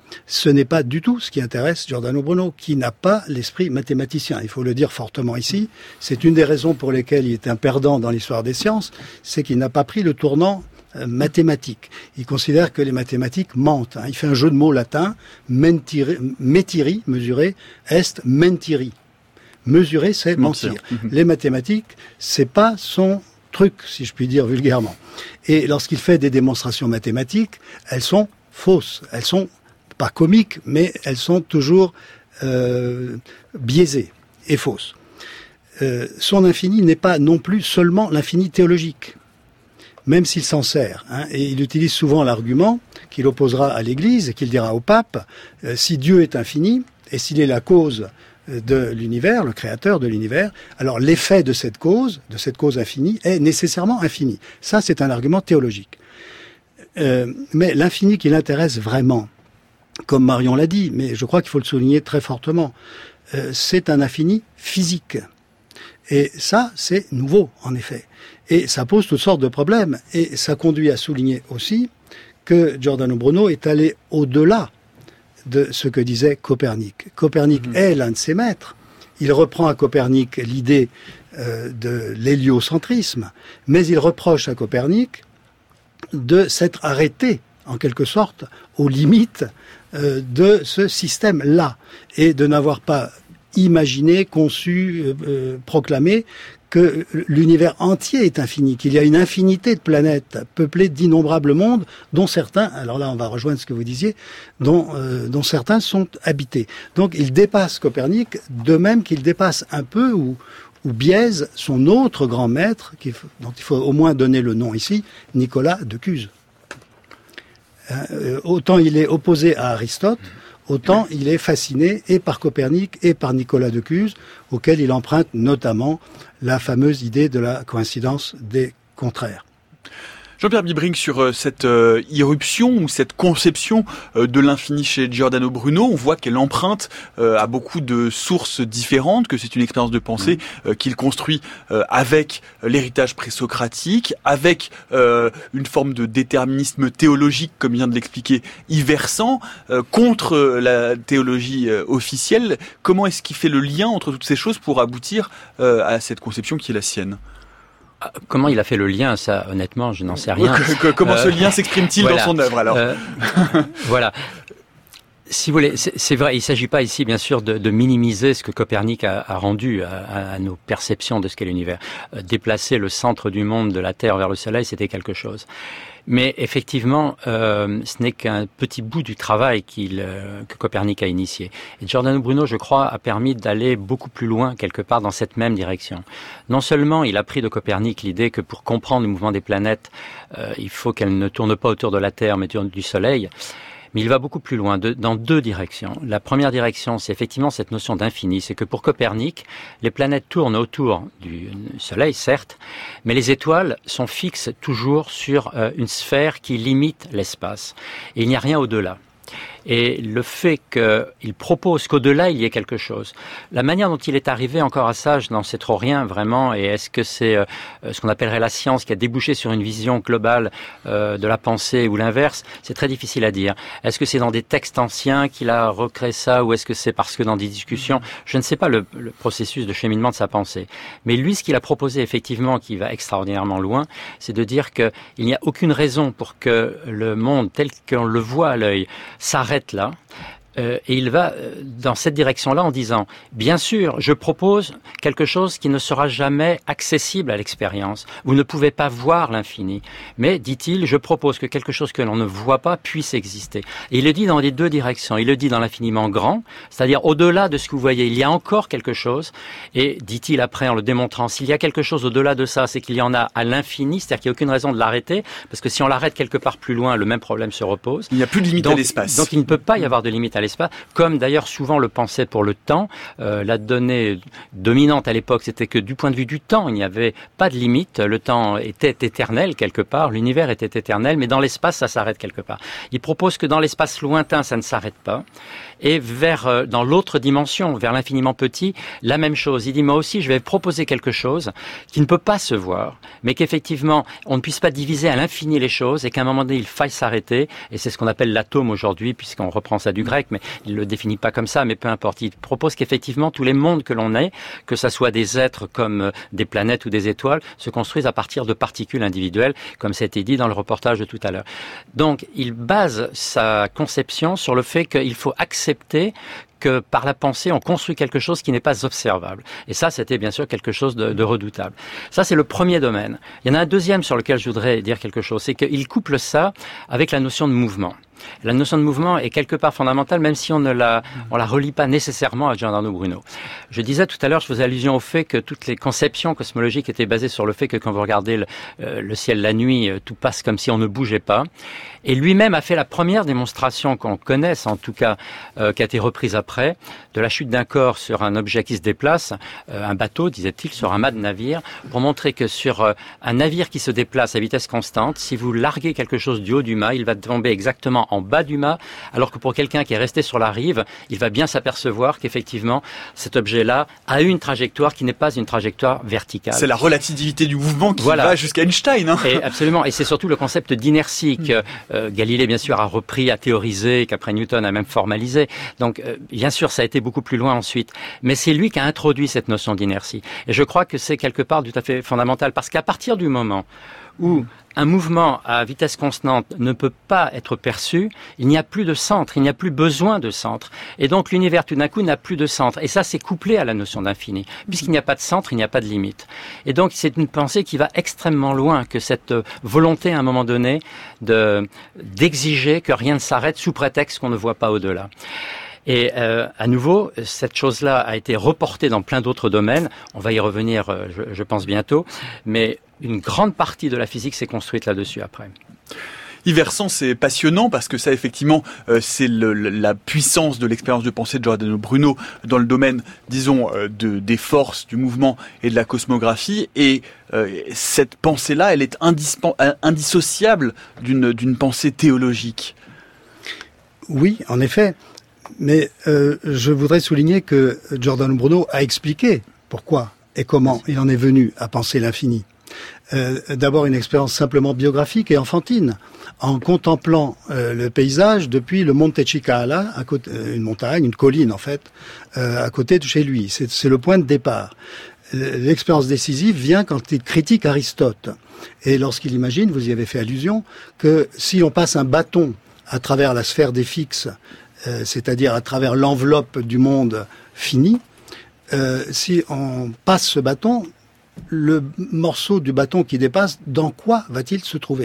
ce n'est pas du tout ce qui intéresse Giordano Bruno, qui n'a pas l'esprit mathématicien. Il faut le dire fortement ici. C'est une des raisons pour lesquelles il est un perdant dans l'histoire des sciences, c'est qu'il n'a pas pris le tournant euh, mathématique. Il considère que les mathématiques mentent. Hein. Il fait un jeu de mots latin, mentiri, metiri, mesurer, est mentiri. Mesurer, c'est mentir. mentir. Les mathématiques, c'est pas son truc, si je puis dire vulgairement. Et lorsqu'il fait des démonstrations mathématiques, elles sont fausses. Elles sont pas comiques, mais elles sont toujours euh, biaisées et fausses. Euh, son infini n'est pas non plus seulement l'infini théologique, même s'il s'en sert. Hein, et il utilise souvent l'argument qu'il opposera à l'Église et qu'il dira au pape, euh, si Dieu est infini, et s'il est la cause de l'univers, le créateur de l'univers, alors l'effet de cette cause, de cette cause infinie, est nécessairement infini. Ça, c'est un argument théologique. Euh, mais l'infini qui l'intéresse vraiment, comme Marion l'a dit, mais je crois qu'il faut le souligner très fortement, euh, c'est un infini physique. Et ça, c'est nouveau, en effet. Et ça pose toutes sortes de problèmes. Et ça conduit à souligner aussi que Giordano Bruno est allé au-delà de ce que disait Copernic. Copernic mmh. est l'un de ses maîtres. Il reprend à Copernic l'idée euh, de l'héliocentrisme, mais il reproche à Copernic de s'être arrêté, en quelque sorte, aux limites euh, de ce système-là, et de n'avoir pas imaginé, conçu, euh, euh, proclamé que l'univers entier est infini, qu'il y a une infinité de planètes peuplées d'innombrables mondes, dont certains, alors là on va rejoindre ce que vous disiez, dont, euh, dont certains sont habités. Donc il dépasse Copernic, de même qu'il dépasse un peu ou, ou biaise son autre grand maître, qui, dont il faut au moins donner le nom ici, Nicolas de Cuse. Euh, autant il est opposé à Aristote, autant il est fasciné et par Copernic et par Nicolas de Cuse, auquel il emprunte notamment la fameuse idée de la coïncidence des contraires. Jean-Pierre Bibring, sur euh, cette euh, irruption ou cette conception euh, de l'infini chez Giordano Bruno, on voit qu'elle emprunte euh, à beaucoup de sources différentes, que c'est une expérience de pensée euh, qu'il construit euh, avec l'héritage présocratique, avec euh, une forme de déterminisme théologique, comme vient de l'expliquer Yves Versant, euh, contre la théologie euh, officielle. Comment est-ce qu'il fait le lien entre toutes ces choses pour aboutir euh, à cette conception qui est la sienne ? Comment il a fait le lien, ça, honnêtement, je n'en sais rien. Comment euh, ce lien s'exprime-t-il voilà. dans son œuvre, alors euh, Voilà. Si vous voulez, c'est, c'est vrai, il ne s'agit pas ici, bien sûr, de, de minimiser ce que Copernic a, a rendu à, à nos perceptions de ce qu'est l'univers. Euh, déplacer le centre du monde de la Terre vers le Soleil, c'était quelque chose. Mais effectivement, euh, ce n'est qu'un petit bout du travail qu'il, euh, que Copernic a initié. Et Giordano Bruno, je crois, a permis d'aller beaucoup plus loin, quelque part, dans cette même direction. Non seulement il a pris de Copernic l'idée que pour comprendre le mouvement des planètes, euh, il faut qu'elles ne tournent pas autour de la Terre, mais autour du Soleil. Mais il va beaucoup plus loin, de, dans deux directions. La première direction, c'est effectivement cette notion d'infini. C'est que pour Copernic, les planètes tournent autour du Soleil, certes, mais les étoiles sont fixes toujours sur euh, une sphère qui limite l'espace. Et il n'y a rien au-delà. Et le fait qu'il propose qu'au-delà, il y ait quelque chose. La manière dont il est arrivé encore à ça, je n'en sais trop rien vraiment. Et est-ce que c'est euh, ce qu'on appellerait la science qui a débouché sur une vision globale euh, de la pensée ou l'inverse? C'est très difficile à dire. Est-ce que c'est dans des textes anciens qu'il a recréé ça, ou est-ce que c'est parce que dans des discussions? Je ne sais pas le, le processus de cheminement de sa pensée. Mais lui, ce qu'il a proposé effectivement, qui va extraordinairement loin, c'est de dire qu'il n'y a aucune raison pour que le monde tel qu'on le voit à l'œil s'arrête là, euh, et il va euh, dans cette direction-là en disant, bien sûr, je propose quelque chose qui ne sera jamais accessible à l'expérience. Vous ne pouvez pas voir l'infini, mais, dit-il, je propose que quelque chose que l'on ne voit pas puisse exister. Et il le dit dans les deux directions. Il le dit dans l'infiniment grand, c'est-à-dire au-delà de ce que vous voyez, il y a encore quelque chose, et, dit-il après en le démontrant, s'il y a quelque chose au-delà de ça, c'est qu'il y en a à l'infini, c'est-à-dire qu'il n'y a aucune raison de l'arrêter, parce que si on l'arrête quelque part plus loin, le même problème se repose. Il n'y a plus de limite donc, à l'espace. Donc il ne peut pas y avoir de limite à l'espace. l'espace, comme d'ailleurs souvent le pensait pour le temps. Euh, la donnée dominante à l'époque, c'était que du point de vue du temps, il n'y avait pas de limite. Le temps était éternel quelque part, l'univers était éternel, mais dans l'espace, ça s'arrête quelque part. Il propose que dans l'espace lointain, ça ne s'arrête pas. Et vers euh, dans l'autre dimension, vers l'infiniment petit, la même chose. Il dit, moi aussi, je vais proposer quelque chose qui ne peut pas se voir, mais qu'effectivement, on ne puisse pas diviser à l'infini les choses et qu'à un moment donné, il faille s'arrêter. Et c'est ce qu'on appelle l'atome aujourd'hui, puisqu'on reprend ça du grec, mais il le définit pas comme ça, mais peu importe. Il propose qu'effectivement, tous les mondes que l'on ait, que ça soit des êtres comme des planètes ou des étoiles, se construisent à partir de particules individuelles, comme ça a été dit dans le reportage de tout à l'heure. Donc, il base sa conception sur le fait qu'il faut accepter que par la pensée, on construit quelque chose qui n'est pas observable. Et ça, c'était bien sûr quelque chose de, de redoutable. Ça, c'est le premier domaine. Il y en a un deuxième sur lequel je voudrais dire quelque chose, c'est qu'il couple ça avec la notion de mouvement. La notion de mouvement est quelque part fondamentale, même si on ne la, on la relie pas nécessairement à Giordano Bruno. Je disais tout à l'heure, je faisais allusion au fait que toutes les conceptions cosmologiques étaient basées sur le fait que quand vous regardez le, euh, le ciel la nuit, euh, tout passe comme si on ne bougeait pas. Et lui-même a fait la première démonstration qu'on connaisse, en tout cas, euh, qui a été reprise après, de la chute d'un corps sur un objet qui se déplace, euh, un bateau, disait-il, sur un mât de navire, pour montrer que sur euh, un navire qui se déplace à vitesse constante, si vous larguez quelque chose du haut du mât, il va tomber exactement en bas du mât, alors que pour quelqu'un qui est resté sur la rive, il va bien s'apercevoir qu'effectivement, cet objet-là a une trajectoire qui n'est pas une trajectoire verticale. C'est la relativité du mouvement qui voilà. va jusqu'à Einstein. Hein. Et absolument, et c'est surtout le concept d'inertie que euh, Galilée, bien sûr, a repris, a théorisé, qu'après Newton a même formalisé. Donc, euh, bien sûr, ça a été beaucoup plus loin ensuite. Mais c'est lui qui a introduit cette notion d'inertie. Et je crois que c'est quelque part tout à fait fondamental, parce qu'à partir du moment où un mouvement à vitesse constante ne peut pas être perçu, il n'y a plus de centre, il n'y a plus besoin de centre. Et donc l'univers tout d'un coup n'a plus de centre. Et ça, c'est couplé à la notion d'infini. Puisqu'il n'y a pas de centre, il n'y a pas de limite. Et donc c'est une pensée qui va extrêmement loin que cette volonté à un moment donné de d'exiger que rien ne s'arrête sous prétexte qu'on ne voit pas au-delà. Et euh, à nouveau, cette chose-là a été reportée dans plein d'autres domaines. On va y revenir, euh, je, je pense, bientôt. Mais une grande partie de la physique s'est construite là-dessus après. Yves Hersan, c'est passionnant parce que ça, effectivement, euh, c'est le, la puissance de l'expérience de pensée de Giordano Bruno dans le domaine, disons, euh, de, des forces, du mouvement et de la cosmographie. Et euh, cette pensée-là, elle est indispen- indissociable d'une, d'une pensée théologique. Oui, en effet. Mais euh, je voudrais souligner que Giordano Bruno a expliqué pourquoi et comment il en est venu à penser l'infini. Euh, d'abord une expérience simplement biographique et enfantine, en contemplant euh, le paysage depuis le Monte Cicala, à côté, une montagne, une colline en fait, euh, à côté de chez lui. C'est, c'est le point de départ. L'expérience décisive vient quand il critique Aristote. Et lorsqu'il imagine, vous y avez fait allusion, que si on passe un bâton à travers la sphère des fixes, Euh, c'est-à-dire à travers l'enveloppe du monde fini, euh, si on passe ce bâton, le morceau du bâton qui dépasse, dans quoi va-t-il se trouver ?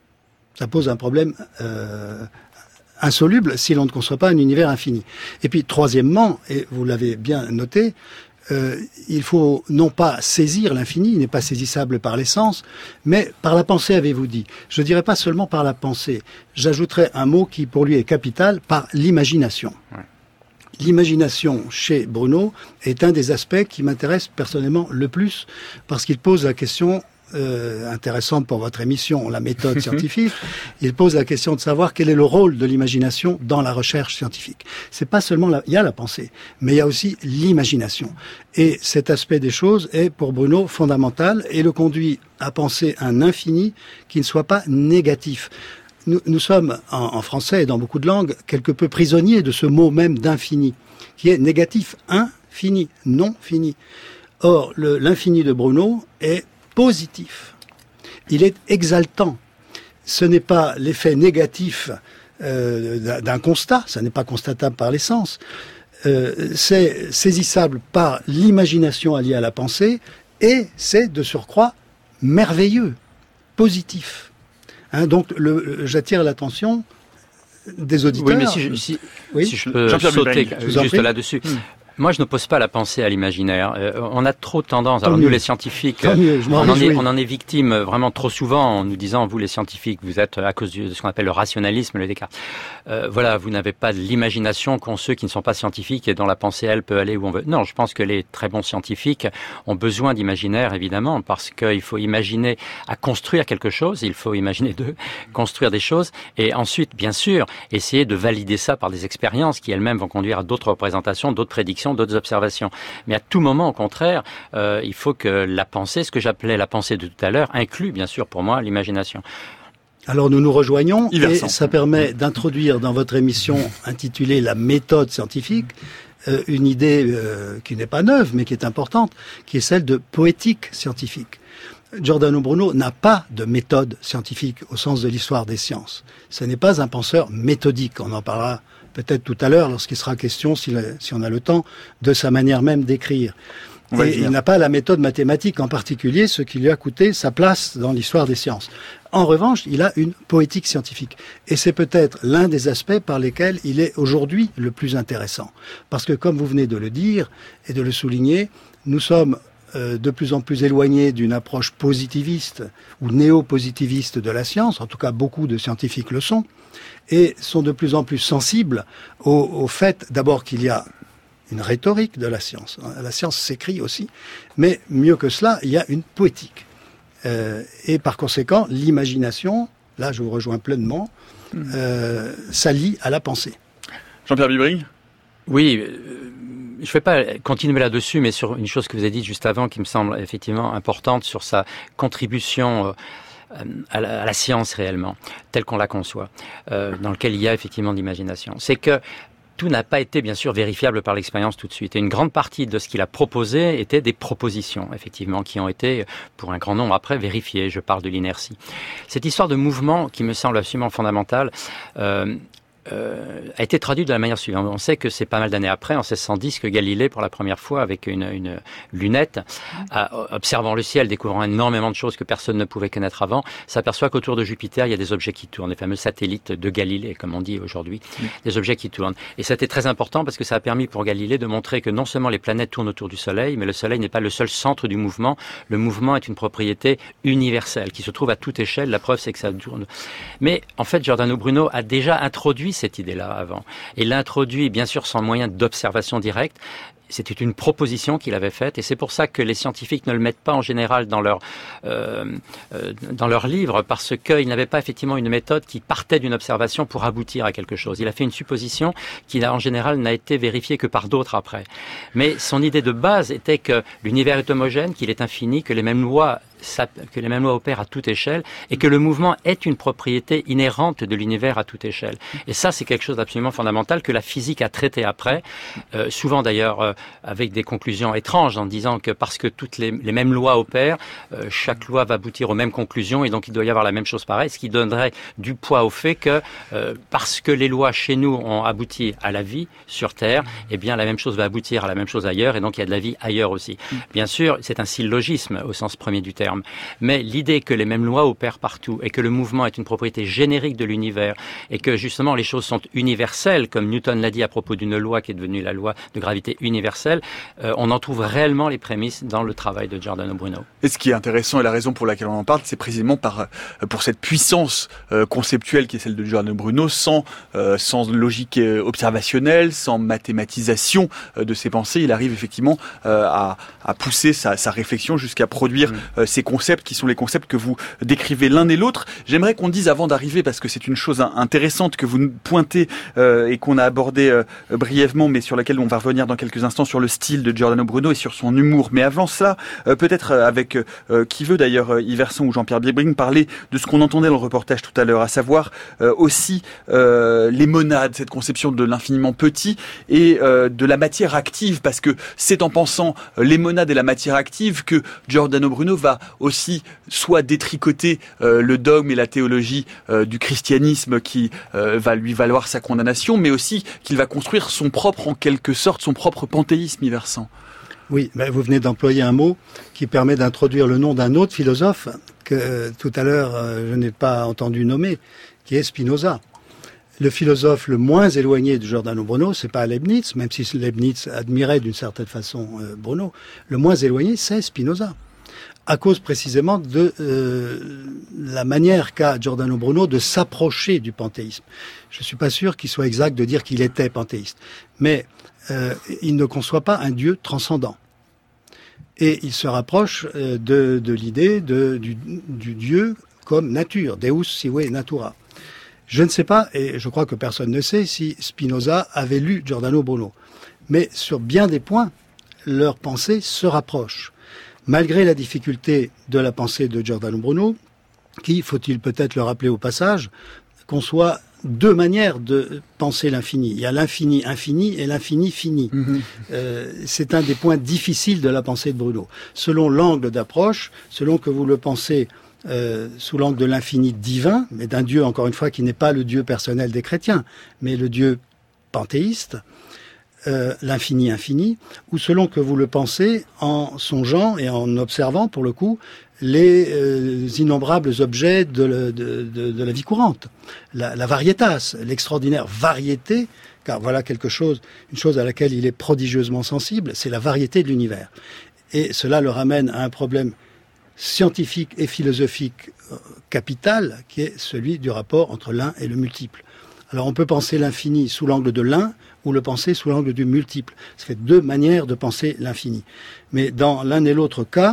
Ça pose un problème euh, insoluble si l'on ne conçoit pas un univers infini. Et puis, troisièmement, et vous l'avez bien noté, euh, il faut non pas saisir l'infini, il n'est pas saisissable par les sens, mais par la pensée, avez-vous dit. Je ne dirais pas seulement par la pensée. J'ajouterais un mot qui, pour lui, est capital, par l'imagination. Ouais. L'imagination, chez Bruno, est un des aspects qui m'intéresse personnellement le plus, parce qu'il pose la question euh, intéressante pour votre émission, la méthode scientifique. Il pose la question de savoir quel est le rôle de l'imagination dans la recherche scientifique. C'est pas seulement la, il y a la pensée, mais il y a aussi l'imagination. Et cet aspect des choses est pour Bruno fondamental et le conduit à penser un infini qui ne soit pas négatif. Nous, nous sommes, en, en français et dans beaucoup de langues, quelque peu prisonniers de ce mot même d'infini, qui est négatif, infini, non fini. Or, le, l'infini de Bruno est positif. Il est exaltant. Ce n'est pas l'effet négatif euh, d'un constat, ça n'est pas constatable par les sens. Euh, c'est saisissable par l'imagination alliée à la pensée, et c'est de surcroît merveilleux, positif. Hein, donc, le, j'attire l'attention des auditeurs. Oui, mais si je, si, oui. si je peux sauter juste là-dessus. Hum. Moi, je n'oppose pas la pensée à l'imaginaire. Euh, on a trop tendance, Tant alors mieux. nous les scientifiques, Tant mieux, je m'en on, en est, réjouis. on en est victime vraiment trop souvent en nous disant, vous les scientifiques, vous êtes à cause de ce qu'on appelle le rationalisme, le Descartes. Euh, voilà, vous n'avez pas de l'imagination qu'ont ceux qui ne sont pas scientifiques et dont la pensée, elle, peut aller où on veut. Non, je pense que les très bons scientifiques ont besoin d'imaginaire, évidemment, parce qu'il faut imaginer à construire quelque chose, il faut imaginer de construire des choses, et ensuite, bien sûr, essayer de valider ça par des expériences qui elles-mêmes vont conduire à d'autres représentations, d'autres prédictions, d'autres observations. Mais à tout moment, au contraire, euh, il faut que la pensée, ce que j'appelais la pensée de tout à l'heure, inclut, bien sûr, pour moi, l'imagination. Alors nous nous rejoignons Yves et Hersan. ça permet d'introduire dans votre émission intitulée La méthode scientifique euh, une idée euh, qui n'est pas neuve mais qui est importante, qui est celle de poétique scientifique. Giordano Bruno n'a pas de méthode scientifique au sens de l'histoire des sciences. Ce n'est pas un penseur méthodique. On en parlera peut-être tout à l'heure lorsqu'il sera question, si, la, si on a le temps, de sa manière même d'écrire. Et il n'a pas la méthode mathématique en particulier, ce qui lui a coûté sa place dans l'histoire des sciences. En revanche, il a une poétique scientifique. Et c'est peut-être l'un des aspects par lesquels il est aujourd'hui le plus intéressant. Parce que, comme vous venez de le dire et de le souligner, nous sommes euh, de plus en plus éloignés d'une approche positiviste ou néo-positiviste de la science. En tout cas, beaucoup de scientifiques le sont. Et sont de plus en plus sensibles au, au fait, d'abord, qu'il y a une rhétorique de la science. La science s'écrit aussi, mais mieux que cela, il y a une poétique. Euh, et par conséquent, l'imagination, là je vous rejoins pleinement, euh, s'allie à la pensée. Jean-Pierre Bibring ? Oui, euh, je ne vais pas continuer là-dessus, mais sur une chose que vous avez dit juste avant, qui me semble effectivement importante, sur sa contribution euh, à, la, à la science réellement, telle qu'on la conçoit, euh, dans lequel il y a effectivement de l'imagination. C'est que tout n'a pas été, bien sûr, vérifiable par l'expérience tout de suite. Et une grande partie de ce qu'il a proposé était des propositions, effectivement, qui ont été, pour un grand nombre après, vérifiées. Je parle de l'inertie. Cette histoire de mouvement, qui me semble absolument fondamentale, euh, Euh, a été traduit de la manière suivante. On sait que c'est pas mal d'années après, en seize cent dix, que Galilée, pour la première fois, avec une, une lunette, a, observant le ciel, découvrant énormément de choses que personne ne pouvait connaître avant, s'aperçoit qu'autour de Jupiter, il y a des objets qui tournent, les fameux satellites de Galilée, comme on dit aujourd'hui, mmh. des objets qui tournent. Et ça a été très important parce que ça a permis pour Galilée de montrer que non seulement les planètes tournent autour du Soleil, mais le Soleil n'est pas le seul centre du mouvement. Le mouvement est une propriété universelle qui se trouve à toute échelle. La preuve, c'est que ça tourne. Mais en fait, Giordano Bruno a déjà introduit cette idée-là avant. Et l'introduit, bien sûr, sans moyen d'observation directe. C'était une proposition qu'il avait faite et c'est pour ça que les scientifiques ne le mettent pas en général dans leur euh, euh, dans leurs livres parce qu'ils n'avaient pas effectivement une méthode qui partait d'une observation pour aboutir à quelque chose. Il a fait une supposition qui en général n'a été vérifiée que par d'autres après. Mais son idée de base était que l'univers est homogène, qu'il est infini, que les mêmes lois que les mêmes lois opèrent à toute échelle et que le mouvement est une propriété inhérente de l'univers à toute échelle. Et ça, c'est quelque chose d'absolument fondamental que la physique a traité après, euh, souvent d'ailleurs euh, avec des conclusions étranges en disant que parce que toutes les, les mêmes lois opèrent, euh, chaque loi va aboutir aux mêmes conclusions et donc il doit y avoir la même chose pareille, ce qui donnerait du poids au fait que euh, parce que les lois chez nous ont abouti à la vie sur Terre, eh bien la même chose va aboutir à la même chose ailleurs et donc il y a de la vie ailleurs aussi. Bien sûr, c'est un syllogisme au sens premier du terme. Mais l'idée que les mêmes lois opèrent partout et que le mouvement est une propriété générique de l'univers et que justement les choses sont universelles, comme Newton l'a dit à propos d'une loi qui est devenue la loi de gravité universelle, euh, on en trouve réellement les prémices dans le travail de Giordano Bruno. Et ce qui est intéressant et la raison pour laquelle on en parle, c'est précisément par, pour cette puissance euh, conceptuelle qui est celle de Giordano Bruno, sans, euh, sans logique euh, observationnelle, sans mathématisation euh, de ses pensées. Il arrive effectivement euh, à, à pousser sa, sa réflexion jusqu'à produire mmh. euh, ces concepts qui sont les concepts que vous décrivez l'un et l'autre. J'aimerais qu'on dise avant d'arriver, parce que c'est une chose intéressante que vous pointez euh, et qu'on a abordé euh, brièvement, mais sur laquelle on va revenir dans quelques instants, sur le style de Giordano Bruno et sur son humour. Mais avant cela, euh, peut-être avec euh, qui veut d'ailleurs euh, Yves Hersan ou Jean-Pierre Bibring parler de ce qu'on entendait dans le reportage tout à l'heure, à savoir euh, aussi euh, les monades, cette conception de l'infiniment petit et euh, de la matière active, parce que c'est en pensant euh, les monades et la matière active que Giordano Bruno va aussi soit détricoter euh, le dogme et la théologie euh, du christianisme qui euh, va lui valoir sa condamnation, mais aussi qu'il va construire son propre, en quelque sorte, son propre panthéisme, Yves Hersan. Oui, mais vous venez d'employer un mot qui permet d'introduire le nom d'un autre philosophe que euh, tout à l'heure euh, je n'ai pas entendu nommer, qui est Spinoza. Le philosophe le moins éloigné de Giordano Bruno, c'est pas Leibniz, même si Leibniz admirait d'une certaine façon euh, Bruno, le moins éloigné, c'est Spinoza. À cause précisément de euh, la manière qu'a Giordano Bruno de s'approcher du panthéisme. Je suis pas sûr qu'il soit exact de dire qu'il était panthéiste, mais euh, il ne conçoit pas un Dieu transcendant. Et il se rapproche euh, de, de l'idée de, du, du Dieu comme nature, Deus sive natura. Je ne sais pas, et je crois que personne ne sait, si Spinoza avait lu Giordano Bruno. Mais sur bien des points, leurs pensées se rapprochent. Malgré la difficulté de la pensée de Giordano Bruno, qui, faut-il peut-être le rappeler au passage, conçoit deux manières de penser l'infini. Il y a l'infini infini et l'infini fini. Mmh. Euh, c'est un des points difficiles de la pensée de Bruno. Selon l'angle d'approche, selon que vous le pensez euh, sous l'angle de l'infini divin, mais d'un Dieu, encore une fois, qui n'est pas le Dieu personnel des chrétiens, mais le Dieu panthéiste, Euh, l'infini infini, ou selon que vous le pensez en songeant et en observant, pour le coup, les euh, innombrables objets de, le, de, de, de la vie courante. La, la varietas, l'extraordinaire variété, car voilà quelque chose, une chose à laquelle il est prodigieusement sensible, c'est la variété de l'univers. Et cela le ramène à un problème scientifique et philosophique euh, capital, qui est celui du rapport entre l'un et le multiple. Alors on peut penser l'infini sous l'angle de l'un, ou le penser sous l'angle du multiple. Ça fait deux manières de penser l'infini. Mais dans l'un et l'autre cas,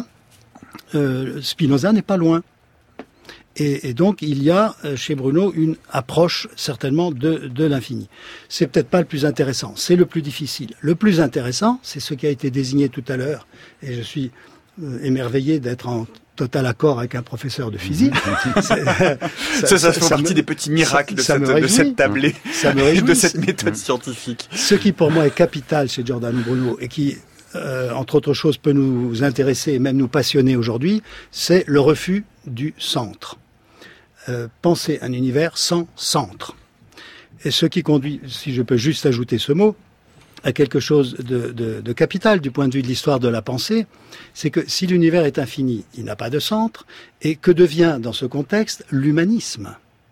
euh, Spinoza n'est pas loin. Et, et donc, il y a chez Bruno une approche certainement de, de l'infini. C'est peut-être pas le plus intéressant, c'est le plus difficile. Le plus intéressant, c'est ce qui a été désigné tout à l'heure, et je suis euh, émerveillé d'être en total accord avec un professeur de physique. ça, ça, ça fait partie me, des petits miracles ça, de, cette, de cette tablée, ça me réjouit, de cette méthode scientifique. Ce qui pour moi est capital chez Giordano Bruno et qui, euh, entre autres choses, peut nous intéresser et même nous passionner aujourd'hui, c'est le refus du centre. Euh, penser un univers sans centre. Et ce qui conduit, si je peux juste ajouter ce mot, à quelque chose de, de, de capital du point de vue de l'histoire de la pensée, c'est que si l'univers est infini, il n'a pas de centre, et que devient dans ce contexte l'humanisme ?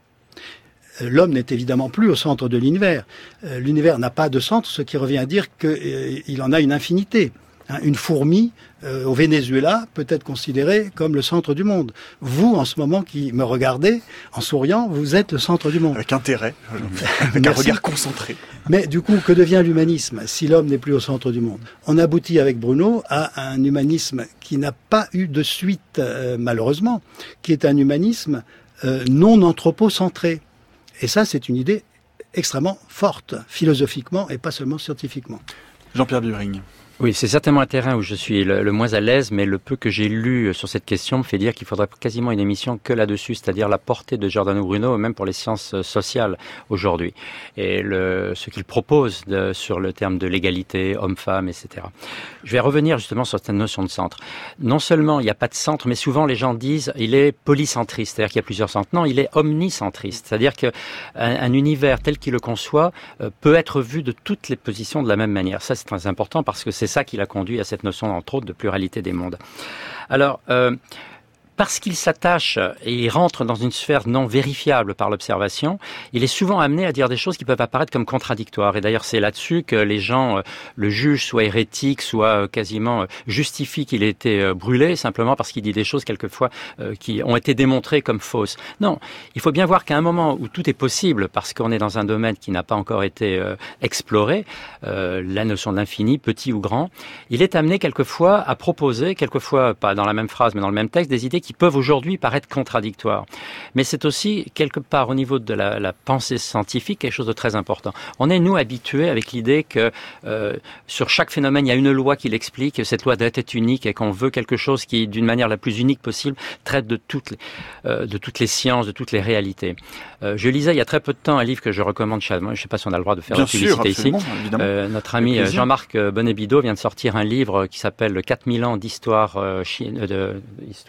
L'homme n'est évidemment plus au centre de l'univers. L'univers n'a pas de centre, ce qui revient à dire qu'il en a une infinité. Une fourmi euh, au Venezuela peut être considérée comme le centre du monde. Vous, en ce moment, qui me regardez, en souriant, vous êtes le centre du monde. Avec intérêt, avec un regard concentré. Mais du coup, que devient l'humanisme si l'homme n'est plus au centre du monde ? On aboutit avec Bruno à un humanisme qui n'a pas eu de suite, euh, malheureusement, qui est un humanisme euh, non anthropocentré. Et ça, c'est une idée extrêmement forte, philosophiquement et pas seulement scientifiquement. Jean-Pierre Biering. Oui, c'est certainement un terrain où je suis le, le moins à l'aise, mais le peu que j'ai lu sur cette question me fait dire qu'il faudrait quasiment une émission que là-dessus, c'est-à-dire la portée de Giordano Bruno, même pour les sciences sociales aujourd'hui, et le, ce qu'il propose de, sur le terme de l'égalité, homme-femme, et cetera. Je vais revenir justement sur cette notion de centre. Non seulement il n'y a pas de centre, mais souvent les gens disent il est polycentriste, c'est-à-dire qu'il y a plusieurs centres. Non, il est omnicentriste, c'est-à-dire qu'un un univers tel qu'il le conçoit euh, peut être vu de toutes les positions de la même manière. Ça, c'est très important parce que c'est C'est ça qui l'a conduit à cette notion, entre autres, de pluralité des mondes. Alors, euh, parce qu'il s'attache et il rentre dans une sphère non vérifiable par l'observation, il est souvent amené à dire des choses qui peuvent apparaître comme contradictoires. Et d'ailleurs, c'est là-dessus que les gens euh, le jugent soit hérétique, soit euh, quasiment euh, justifient qu'il ait été euh, brûlé, simplement parce qu'il dit des choses quelquefois euh, qui ont été démontrées comme fausses. Non, il faut bien voir qu'à un moment où tout est possible, parce qu'on est dans un domaine qui n'a pas encore été euh, exploré, euh, la notion de l'infini, petit ou grand, il est amené quelquefois à proposer, quelquefois pas dans la même phrase mais dans le même texte, des idées qui peuvent aujourd'hui paraître contradictoires. Mais c'est aussi, quelque part, au niveau de la, la pensée scientifique, quelque chose de très important. On est, nous, habitués avec l'idée que euh, sur chaque phénomène, il y a une loi qui l'explique, cette loi doit être unique et qu'on veut quelque chose qui, d'une manière la plus unique possible, traite de toutes les, euh, de toutes les sciences, de toutes les réalités. Euh, je lisais il y a très peu de temps un livre que je recommande chaudement, je ne sais pas si on a le droit de faire Bien de publicité sûr, ici. Euh, notre ami Jean-Marc Bonnet-Bidot vient de sortir un livre qui s'appelle « quatre mille ans d'histoire euh, chi- de, d'histoire ou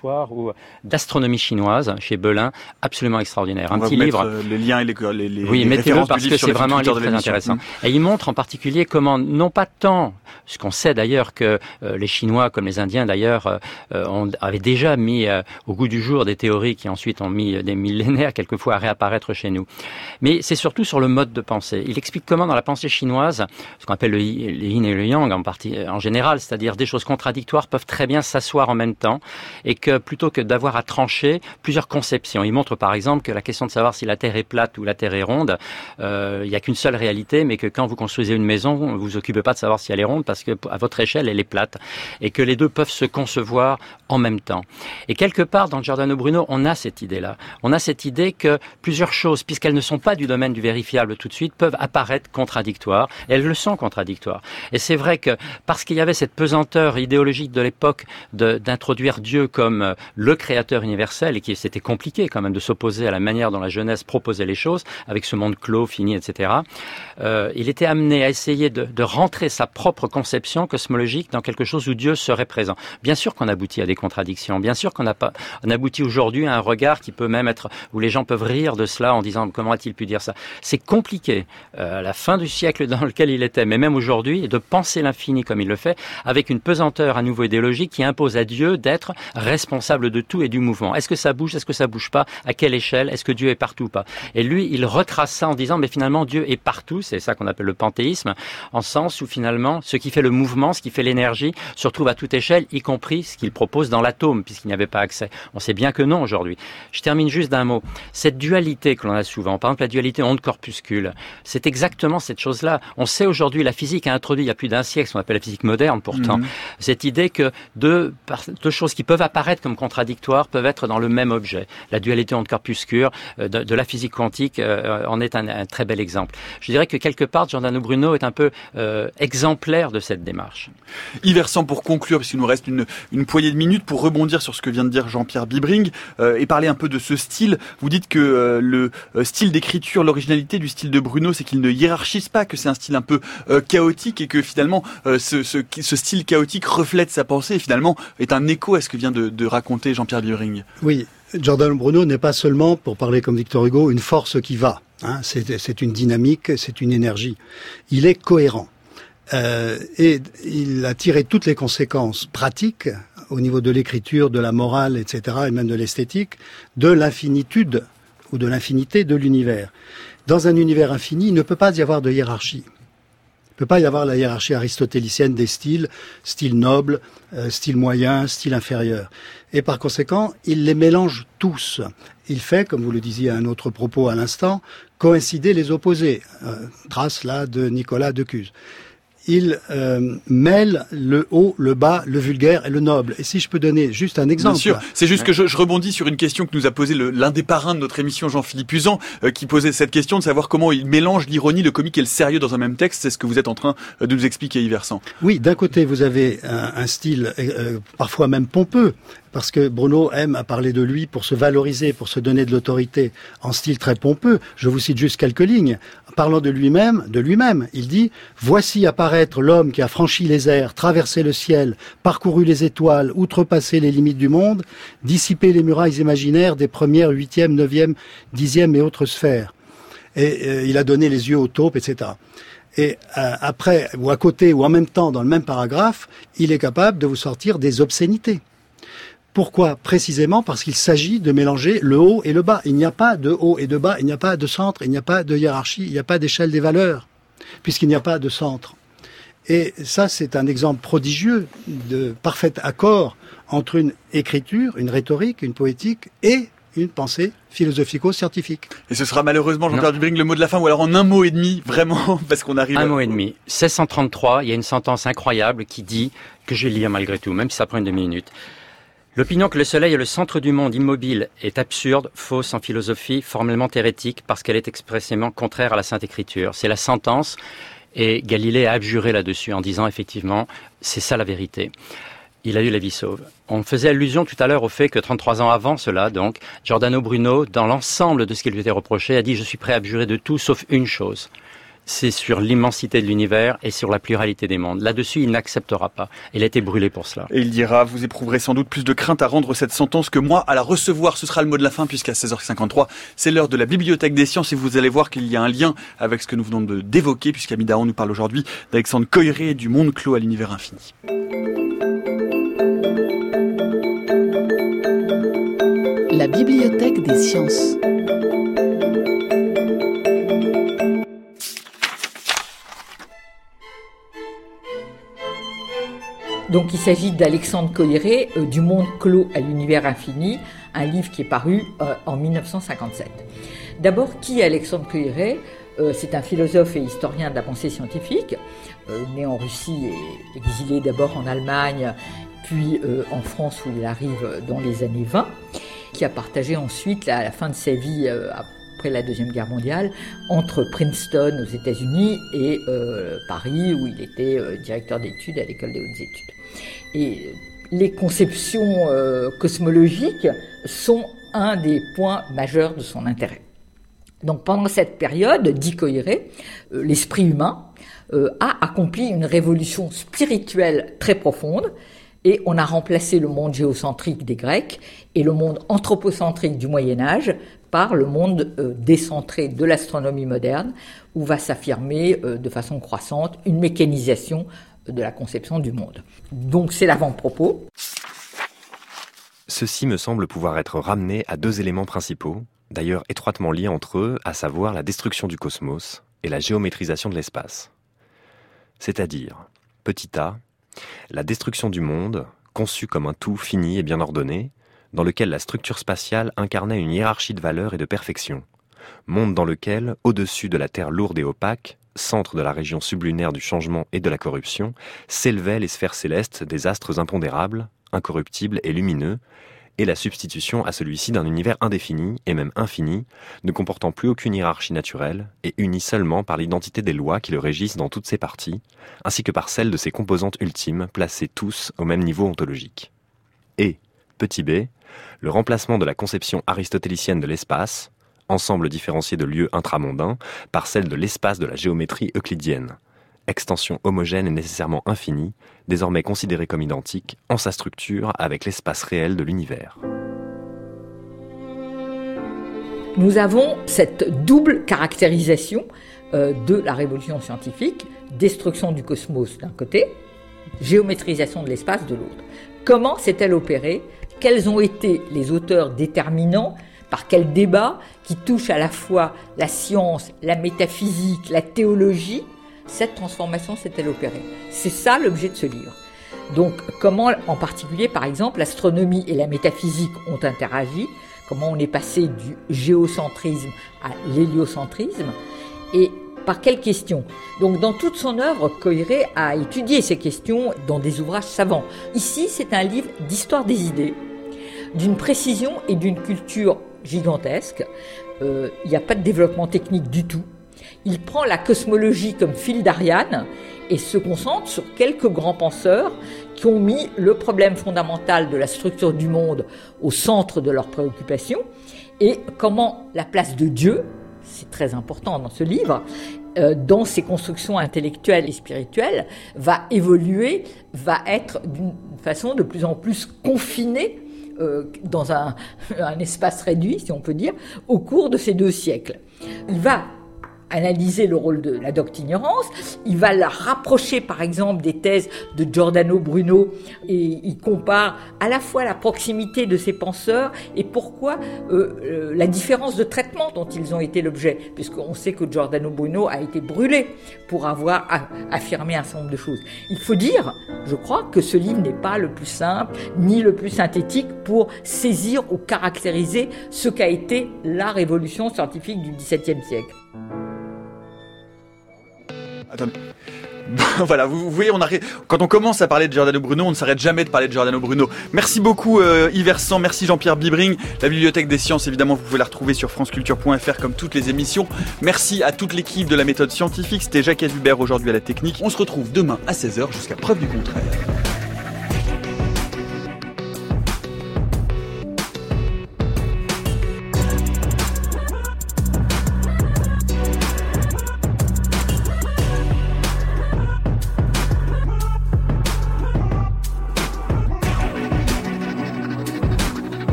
ou d'astronomie chinoise chez Belin, absolument extraordinaire. On un va petit vous livre. Mettre les liens et les, les, les oui, les mettez-le parce du que sur c'est le vraiment un livre Twitter de très l'émission. intéressant. Et il montre en particulier comment, non pas tant, ce qu'on sait d'ailleurs que euh, les Chinois, comme les Indiens d'ailleurs, euh, ont, avaient déjà mis euh, au goût du jour des théories qui ensuite ont mis des millénaires quelquefois à réapparaître chez nous. Mais c'est surtout sur le mode de pensée. Il explique comment dans la pensée chinoise, ce qu'on appelle le, le yin et le yang en, partie, en général, c'est-à-dire des choses contradictoires peuvent très bien s'asseoir en même temps et que plutôt que d'avoir à trancher plusieurs conceptions. Il montre par exemple que la question de savoir si la Terre est plate ou la Terre est ronde, euh, il n'y a qu'une seule réalité, mais que quand vous construisez une maison, vous ne vous occupez pas de savoir si elle est ronde parce que à votre échelle, elle est plate et que les deux peuvent se concevoir en même temps. Et quelque part, dans Giordano Bruno, on a cette idée-là. On a cette idée que plusieurs choses, puisqu'elles ne sont pas du domaine du vérifiable tout de suite, peuvent apparaître contradictoires. Et elles le sont contradictoires. Et c'est vrai que parce qu'il y avait cette pesanteur idéologique de l'époque de, d'introduire Dieu comme le créateur universel et que c'était compliqué quand même de s'opposer à la manière dont la jeunesse proposait les choses, avec ce monde clos, fini, et cetera, euh, il était amené à essayer de, de rentrer sa propre conception cosmologique dans quelque chose où Dieu serait présent. Bien sûr qu'on aboutit à des contradictions, bien sûr qu'on a pas, on aboutit aujourd'hui à un regard qui peut même être, où les gens peuvent rire de cela en disant comment a-t-il pu dire ça. C'est compliqué, euh, à la fin du siècle dans lequel il était, mais même aujourd'hui, de penser l'infini comme il le fait, avec une pesanteur à nouveau idéologique qui impose à Dieu d'être responsable de tout et du mouvement. Est-ce que ça bouge, est-ce que ça bouge pas, à quelle échelle, est-ce que Dieu est partout ou pas? Et lui, il retrace ça en disant, mais finalement, Dieu est partout, c'est ça qu'on appelle le panthéisme, en sens où finalement, ce qui fait le mouvement, ce qui fait l'énergie, se retrouve à toute échelle, y compris ce qu'il propose dans l'atome, puisqu'il n'y avait pas accès. On sait bien que non aujourd'hui. Je termine juste d'un mot. Cette dualité que l'on a souvent, par exemple la dualité onde-corpuscule, c'est exactement cette chose-là. On sait aujourd'hui, la physique a introduit il y a plus d'un siècle, ce qu'on appelle la physique moderne pourtant, mmh. cette idée que deux, deux choses qui peuvent apparaître comme contradictoires peuvent être dans le même objet. La dualité onde-corpuscule euh, de, de la physique quantique euh, en est un, un très bel exemple. Je dirais que quelque part, Giordano Bruno est un peu euh, exemplaire de cette démarche. Yves Hersant, pour conclure, puisqu'il nous reste une, une poignée de minutes, pour rebondir sur ce que vient de dire Jean-Pierre Bibring euh, et parler un peu de ce style. Vous dites que euh, le euh, style d'écriture, l'originalité du style de Bruno, c'est qu'il ne hiérarchise pas, que c'est un style un peu euh, chaotique et que finalement euh, ce, ce, ce style chaotique reflète sa pensée et finalement est un écho à ce que vient de, de raconter Jean-Pierre Bibring. Oui, Giordano Bruno n'est pas seulement, pour parler comme Victor Hugo, une force qui va. Hein, c'est, c'est une dynamique, c'est une énergie. Il est cohérent. Euh, et il a tiré toutes les conséquences pratiques au niveau de l'écriture, de la morale, et cetera, et même de l'esthétique, de l'infinitude ou de l'infinité de l'univers. Dans un univers infini, il ne peut pas y avoir de hiérarchie. Il ne peut pas y avoir la hiérarchie aristotélicienne des styles, style noble, euh, style moyen, style inférieur. Et par conséquent, il les mélange tous. Il fait, comme vous le disiez à un autre propos à l'instant, coïncider les opposés. Euh, trace là de Nicolas Decuse. Il euh, mêle le haut, le bas, le vulgaire et le noble. Et si je peux donner juste un exemple. Bien sûr, c'est juste que je, je rebondis sur une question que nous a posée le, l'un des parrains de notre émission, Jean-Philippe Usan, euh, qui posait cette question de savoir comment il mélange l'ironie, le comique et le sérieux dans un même texte. C'est ce que vous êtes en train de nous expliquer, Yves Hersant. Oui, d'un côté, vous avez un, un style euh, parfois même pompeux, parce que Bruno aime à parler de lui pour se valoriser, pour se donner de l'autorité en style très pompeux. Je vous cite juste quelques lignes. Parlant de lui-même, de lui-même, il dit « Voici apparaître l'homme qui a franchi les airs, traversé le ciel, parcouru les étoiles, outrepassé les limites du monde, dissipé les murailles imaginaires des premières, huitième, neuvième, dixième et autres sphères. » Et euh, il a donné les yeux aux taupes, et cetera. Et euh, après, ou à côté, ou en même temps, dans le même paragraphe, il est capable de vous sortir des obscénités. Pourquoi? Précisément parce qu'il s'agit de mélanger le haut et le bas. Il n'y a pas de haut et de bas, il n'y a pas de centre, il n'y a pas de hiérarchie, il n'y a pas d'échelle des valeurs, puisqu'il n'y a pas de centre. Et ça, c'est un exemple prodigieux de parfait accord entre une écriture, une rhétorique, une poétique et une pensée philosophico-scientifique. Et ce sera malheureusement, Jean-Pierre Bibring, le mot de la fin, ou alors en un mot et demi, vraiment, parce qu'on arrive... Un à... mot et demi. seize cent trente-trois, il y a une sentence incroyable qui dit, que je vais lire malgré tout, même si ça prend une demi-minute. L'opinion que le Soleil est le centre du monde immobile est absurde, fausse en philosophie, formellement hérétique, parce qu'elle est expressément contraire à la Sainte Écriture. C'est la sentence, et Galilée a abjuré là-dessus en disant effectivement, c'est ça la vérité. Il a eu la vie sauve. On faisait allusion tout à l'heure au fait que trente-trois ans avant cela, donc, Giordano Bruno, dans l'ensemble de ce qui lui était reproché, a dit « Je suis prêt à abjurer de tout sauf une chose ». C'est sur l'immensité de l'univers et sur la pluralité des mondes. Là-dessus, il n'acceptera pas. Il a été brûlé pour cela. Et il dira, vous éprouverez sans doute plus de crainte à rendre cette sentence que moi à la recevoir. Ce sera le mot de la fin, puisqu'à seize heures cinquante-trois, c'est l'heure de la Bibliothèque des Sciences et vous allez voir qu'il y a un lien avec ce que nous venons de d'évoquer, puisqu'Ami Dahan nous parle aujourd'hui d'Alexandre Coiré et du monde clos à l'univers infini. La Bibliothèque des Sciences. Donc il s'agit d'Alexandre Coiré, euh, du monde clos à l'univers infini, un livre qui est paru euh, en dix-neuf cent cinquante-sept. D'abord, qui est Alexandre Coiré ? euh, C'est un philosophe et historien de la pensée scientifique, euh, né en Russie et exilé d'abord en Allemagne, puis euh, en France où il arrive dans les années vingt, qui a partagé ensuite la, la fin de sa vie euh, après la Deuxième Guerre mondiale entre Princeton aux États-Unis et euh, Paris où il était euh, directeur d'études à l'École des hautes études. Et les conceptions euh, cosmologiques sont un des points majeurs de son intérêt. Donc pendant cette période, dit Coiré, euh, l'esprit humain euh, a accompli une révolution spirituelle très profonde et on a remplacé le monde géocentrique des Grecs et le monde anthropocentrique du Moyen-Âge par le monde euh, décentré de l'astronomie moderne où va s'affirmer euh, de façon croissante une mécanisation de la conception du monde. Donc c'est l'avant-propos. Ceci me semble pouvoir être ramené à deux éléments principaux, d'ailleurs étroitement liés entre eux, à savoir la destruction du cosmos et la géométrisation de l'espace. C'est-à-dire, petit a, la destruction du monde, conçu comme un tout fini et bien ordonné, dans lequel la structure spatiale incarnait une hiérarchie de valeurs et de perfection, monde dans lequel, au-dessus de la Terre lourde et opaque, centre de la région sublunaire du changement et de la corruption, s'élevaient les sphères célestes des astres impondérables, incorruptibles et lumineux, et la substitution à celui-ci d'un univers indéfini, et même infini, ne comportant plus aucune hiérarchie naturelle, et uni seulement par l'identité des lois qui le régissent dans toutes ses parties, ainsi que par celle de ses composantes ultimes, placées tous au même niveau ontologique. Et, petit b, le remplacement de la conception aristotélicienne de l'espace, ensemble différencié de lieux intramondains, par celle de l'espace de la géométrie euclidienne, extension homogène et nécessairement infinie, désormais considérée comme identique en sa structure avec l'espace réel de l'univers. Nous avons cette double caractérisation euh, de la révolution scientifique, destruction du cosmos d'un côté, géométrisation de l'espace de l'autre. Comment s'est-elle opérée ? Quels ont été les auteurs déterminants ? Par quel débat qui touche à la fois la science, la métaphysique, la théologie, cette transformation s'est-elle opérée ? C'est ça l'objet de ce livre. Donc comment en particulier, par exemple, l'astronomie et la métaphysique ont interagi, comment on est passé du géocentrisme à l'héliocentrisme, et par quelles questions ? Donc dans toute son œuvre, Coiré a étudié ces questions dans des ouvrages savants. Ici, c'est un livre d'histoire des idées, d'une précision et d'une culture gigantesque. Euh, il n'y a pas de développement technique du tout. Il prend la cosmologie comme fil d'Ariane et se concentre sur quelques grands penseurs qui ont mis le problème fondamental de la structure du monde au centre de leurs préoccupations et comment la place de Dieu, c'est très important dans ce livre, euh, dans ses constructions intellectuelles et spirituelles, va évoluer, va être d'une façon de plus en plus confinée Euh, dans un, un espace réduit, si on peut dire, au cours de ces deux siècles. Il va analyser le rôle de la docte-ignorance, il va la rapprocher par exemple des thèses de Giordano Bruno et il compare à la fois la proximité de ces penseurs et pourquoi euh, euh, la différence de traitement dont ils ont été l'objet, puisqu'on sait que Giordano Bruno a été brûlé pour avoir a- affirmé un certain nombre de choses. Il faut dire, je crois, que ce livre n'est pas le plus simple ni le plus synthétique pour saisir ou caractériser ce qu'a été la révolution scientifique du dix-septième siècle. Attendez. Voilà, vous, vous voyez, on arrête. Quand on commence à parler de Giordano Bruno, on ne s'arrête jamais de parler de Giordano Bruno. Merci beaucoup euh, Yves Hersant, merci Jean-Pierre Bibring. La Bibliothèque des Sciences, évidemment, vous pouvez la retrouver sur franceculture point f r comme toutes les émissions. Merci à toute l'équipe de la méthode scientifique. C'était Jacques Adubert aujourd'hui à la technique. On se retrouve demain à seize heures jusqu'à preuve du contraire.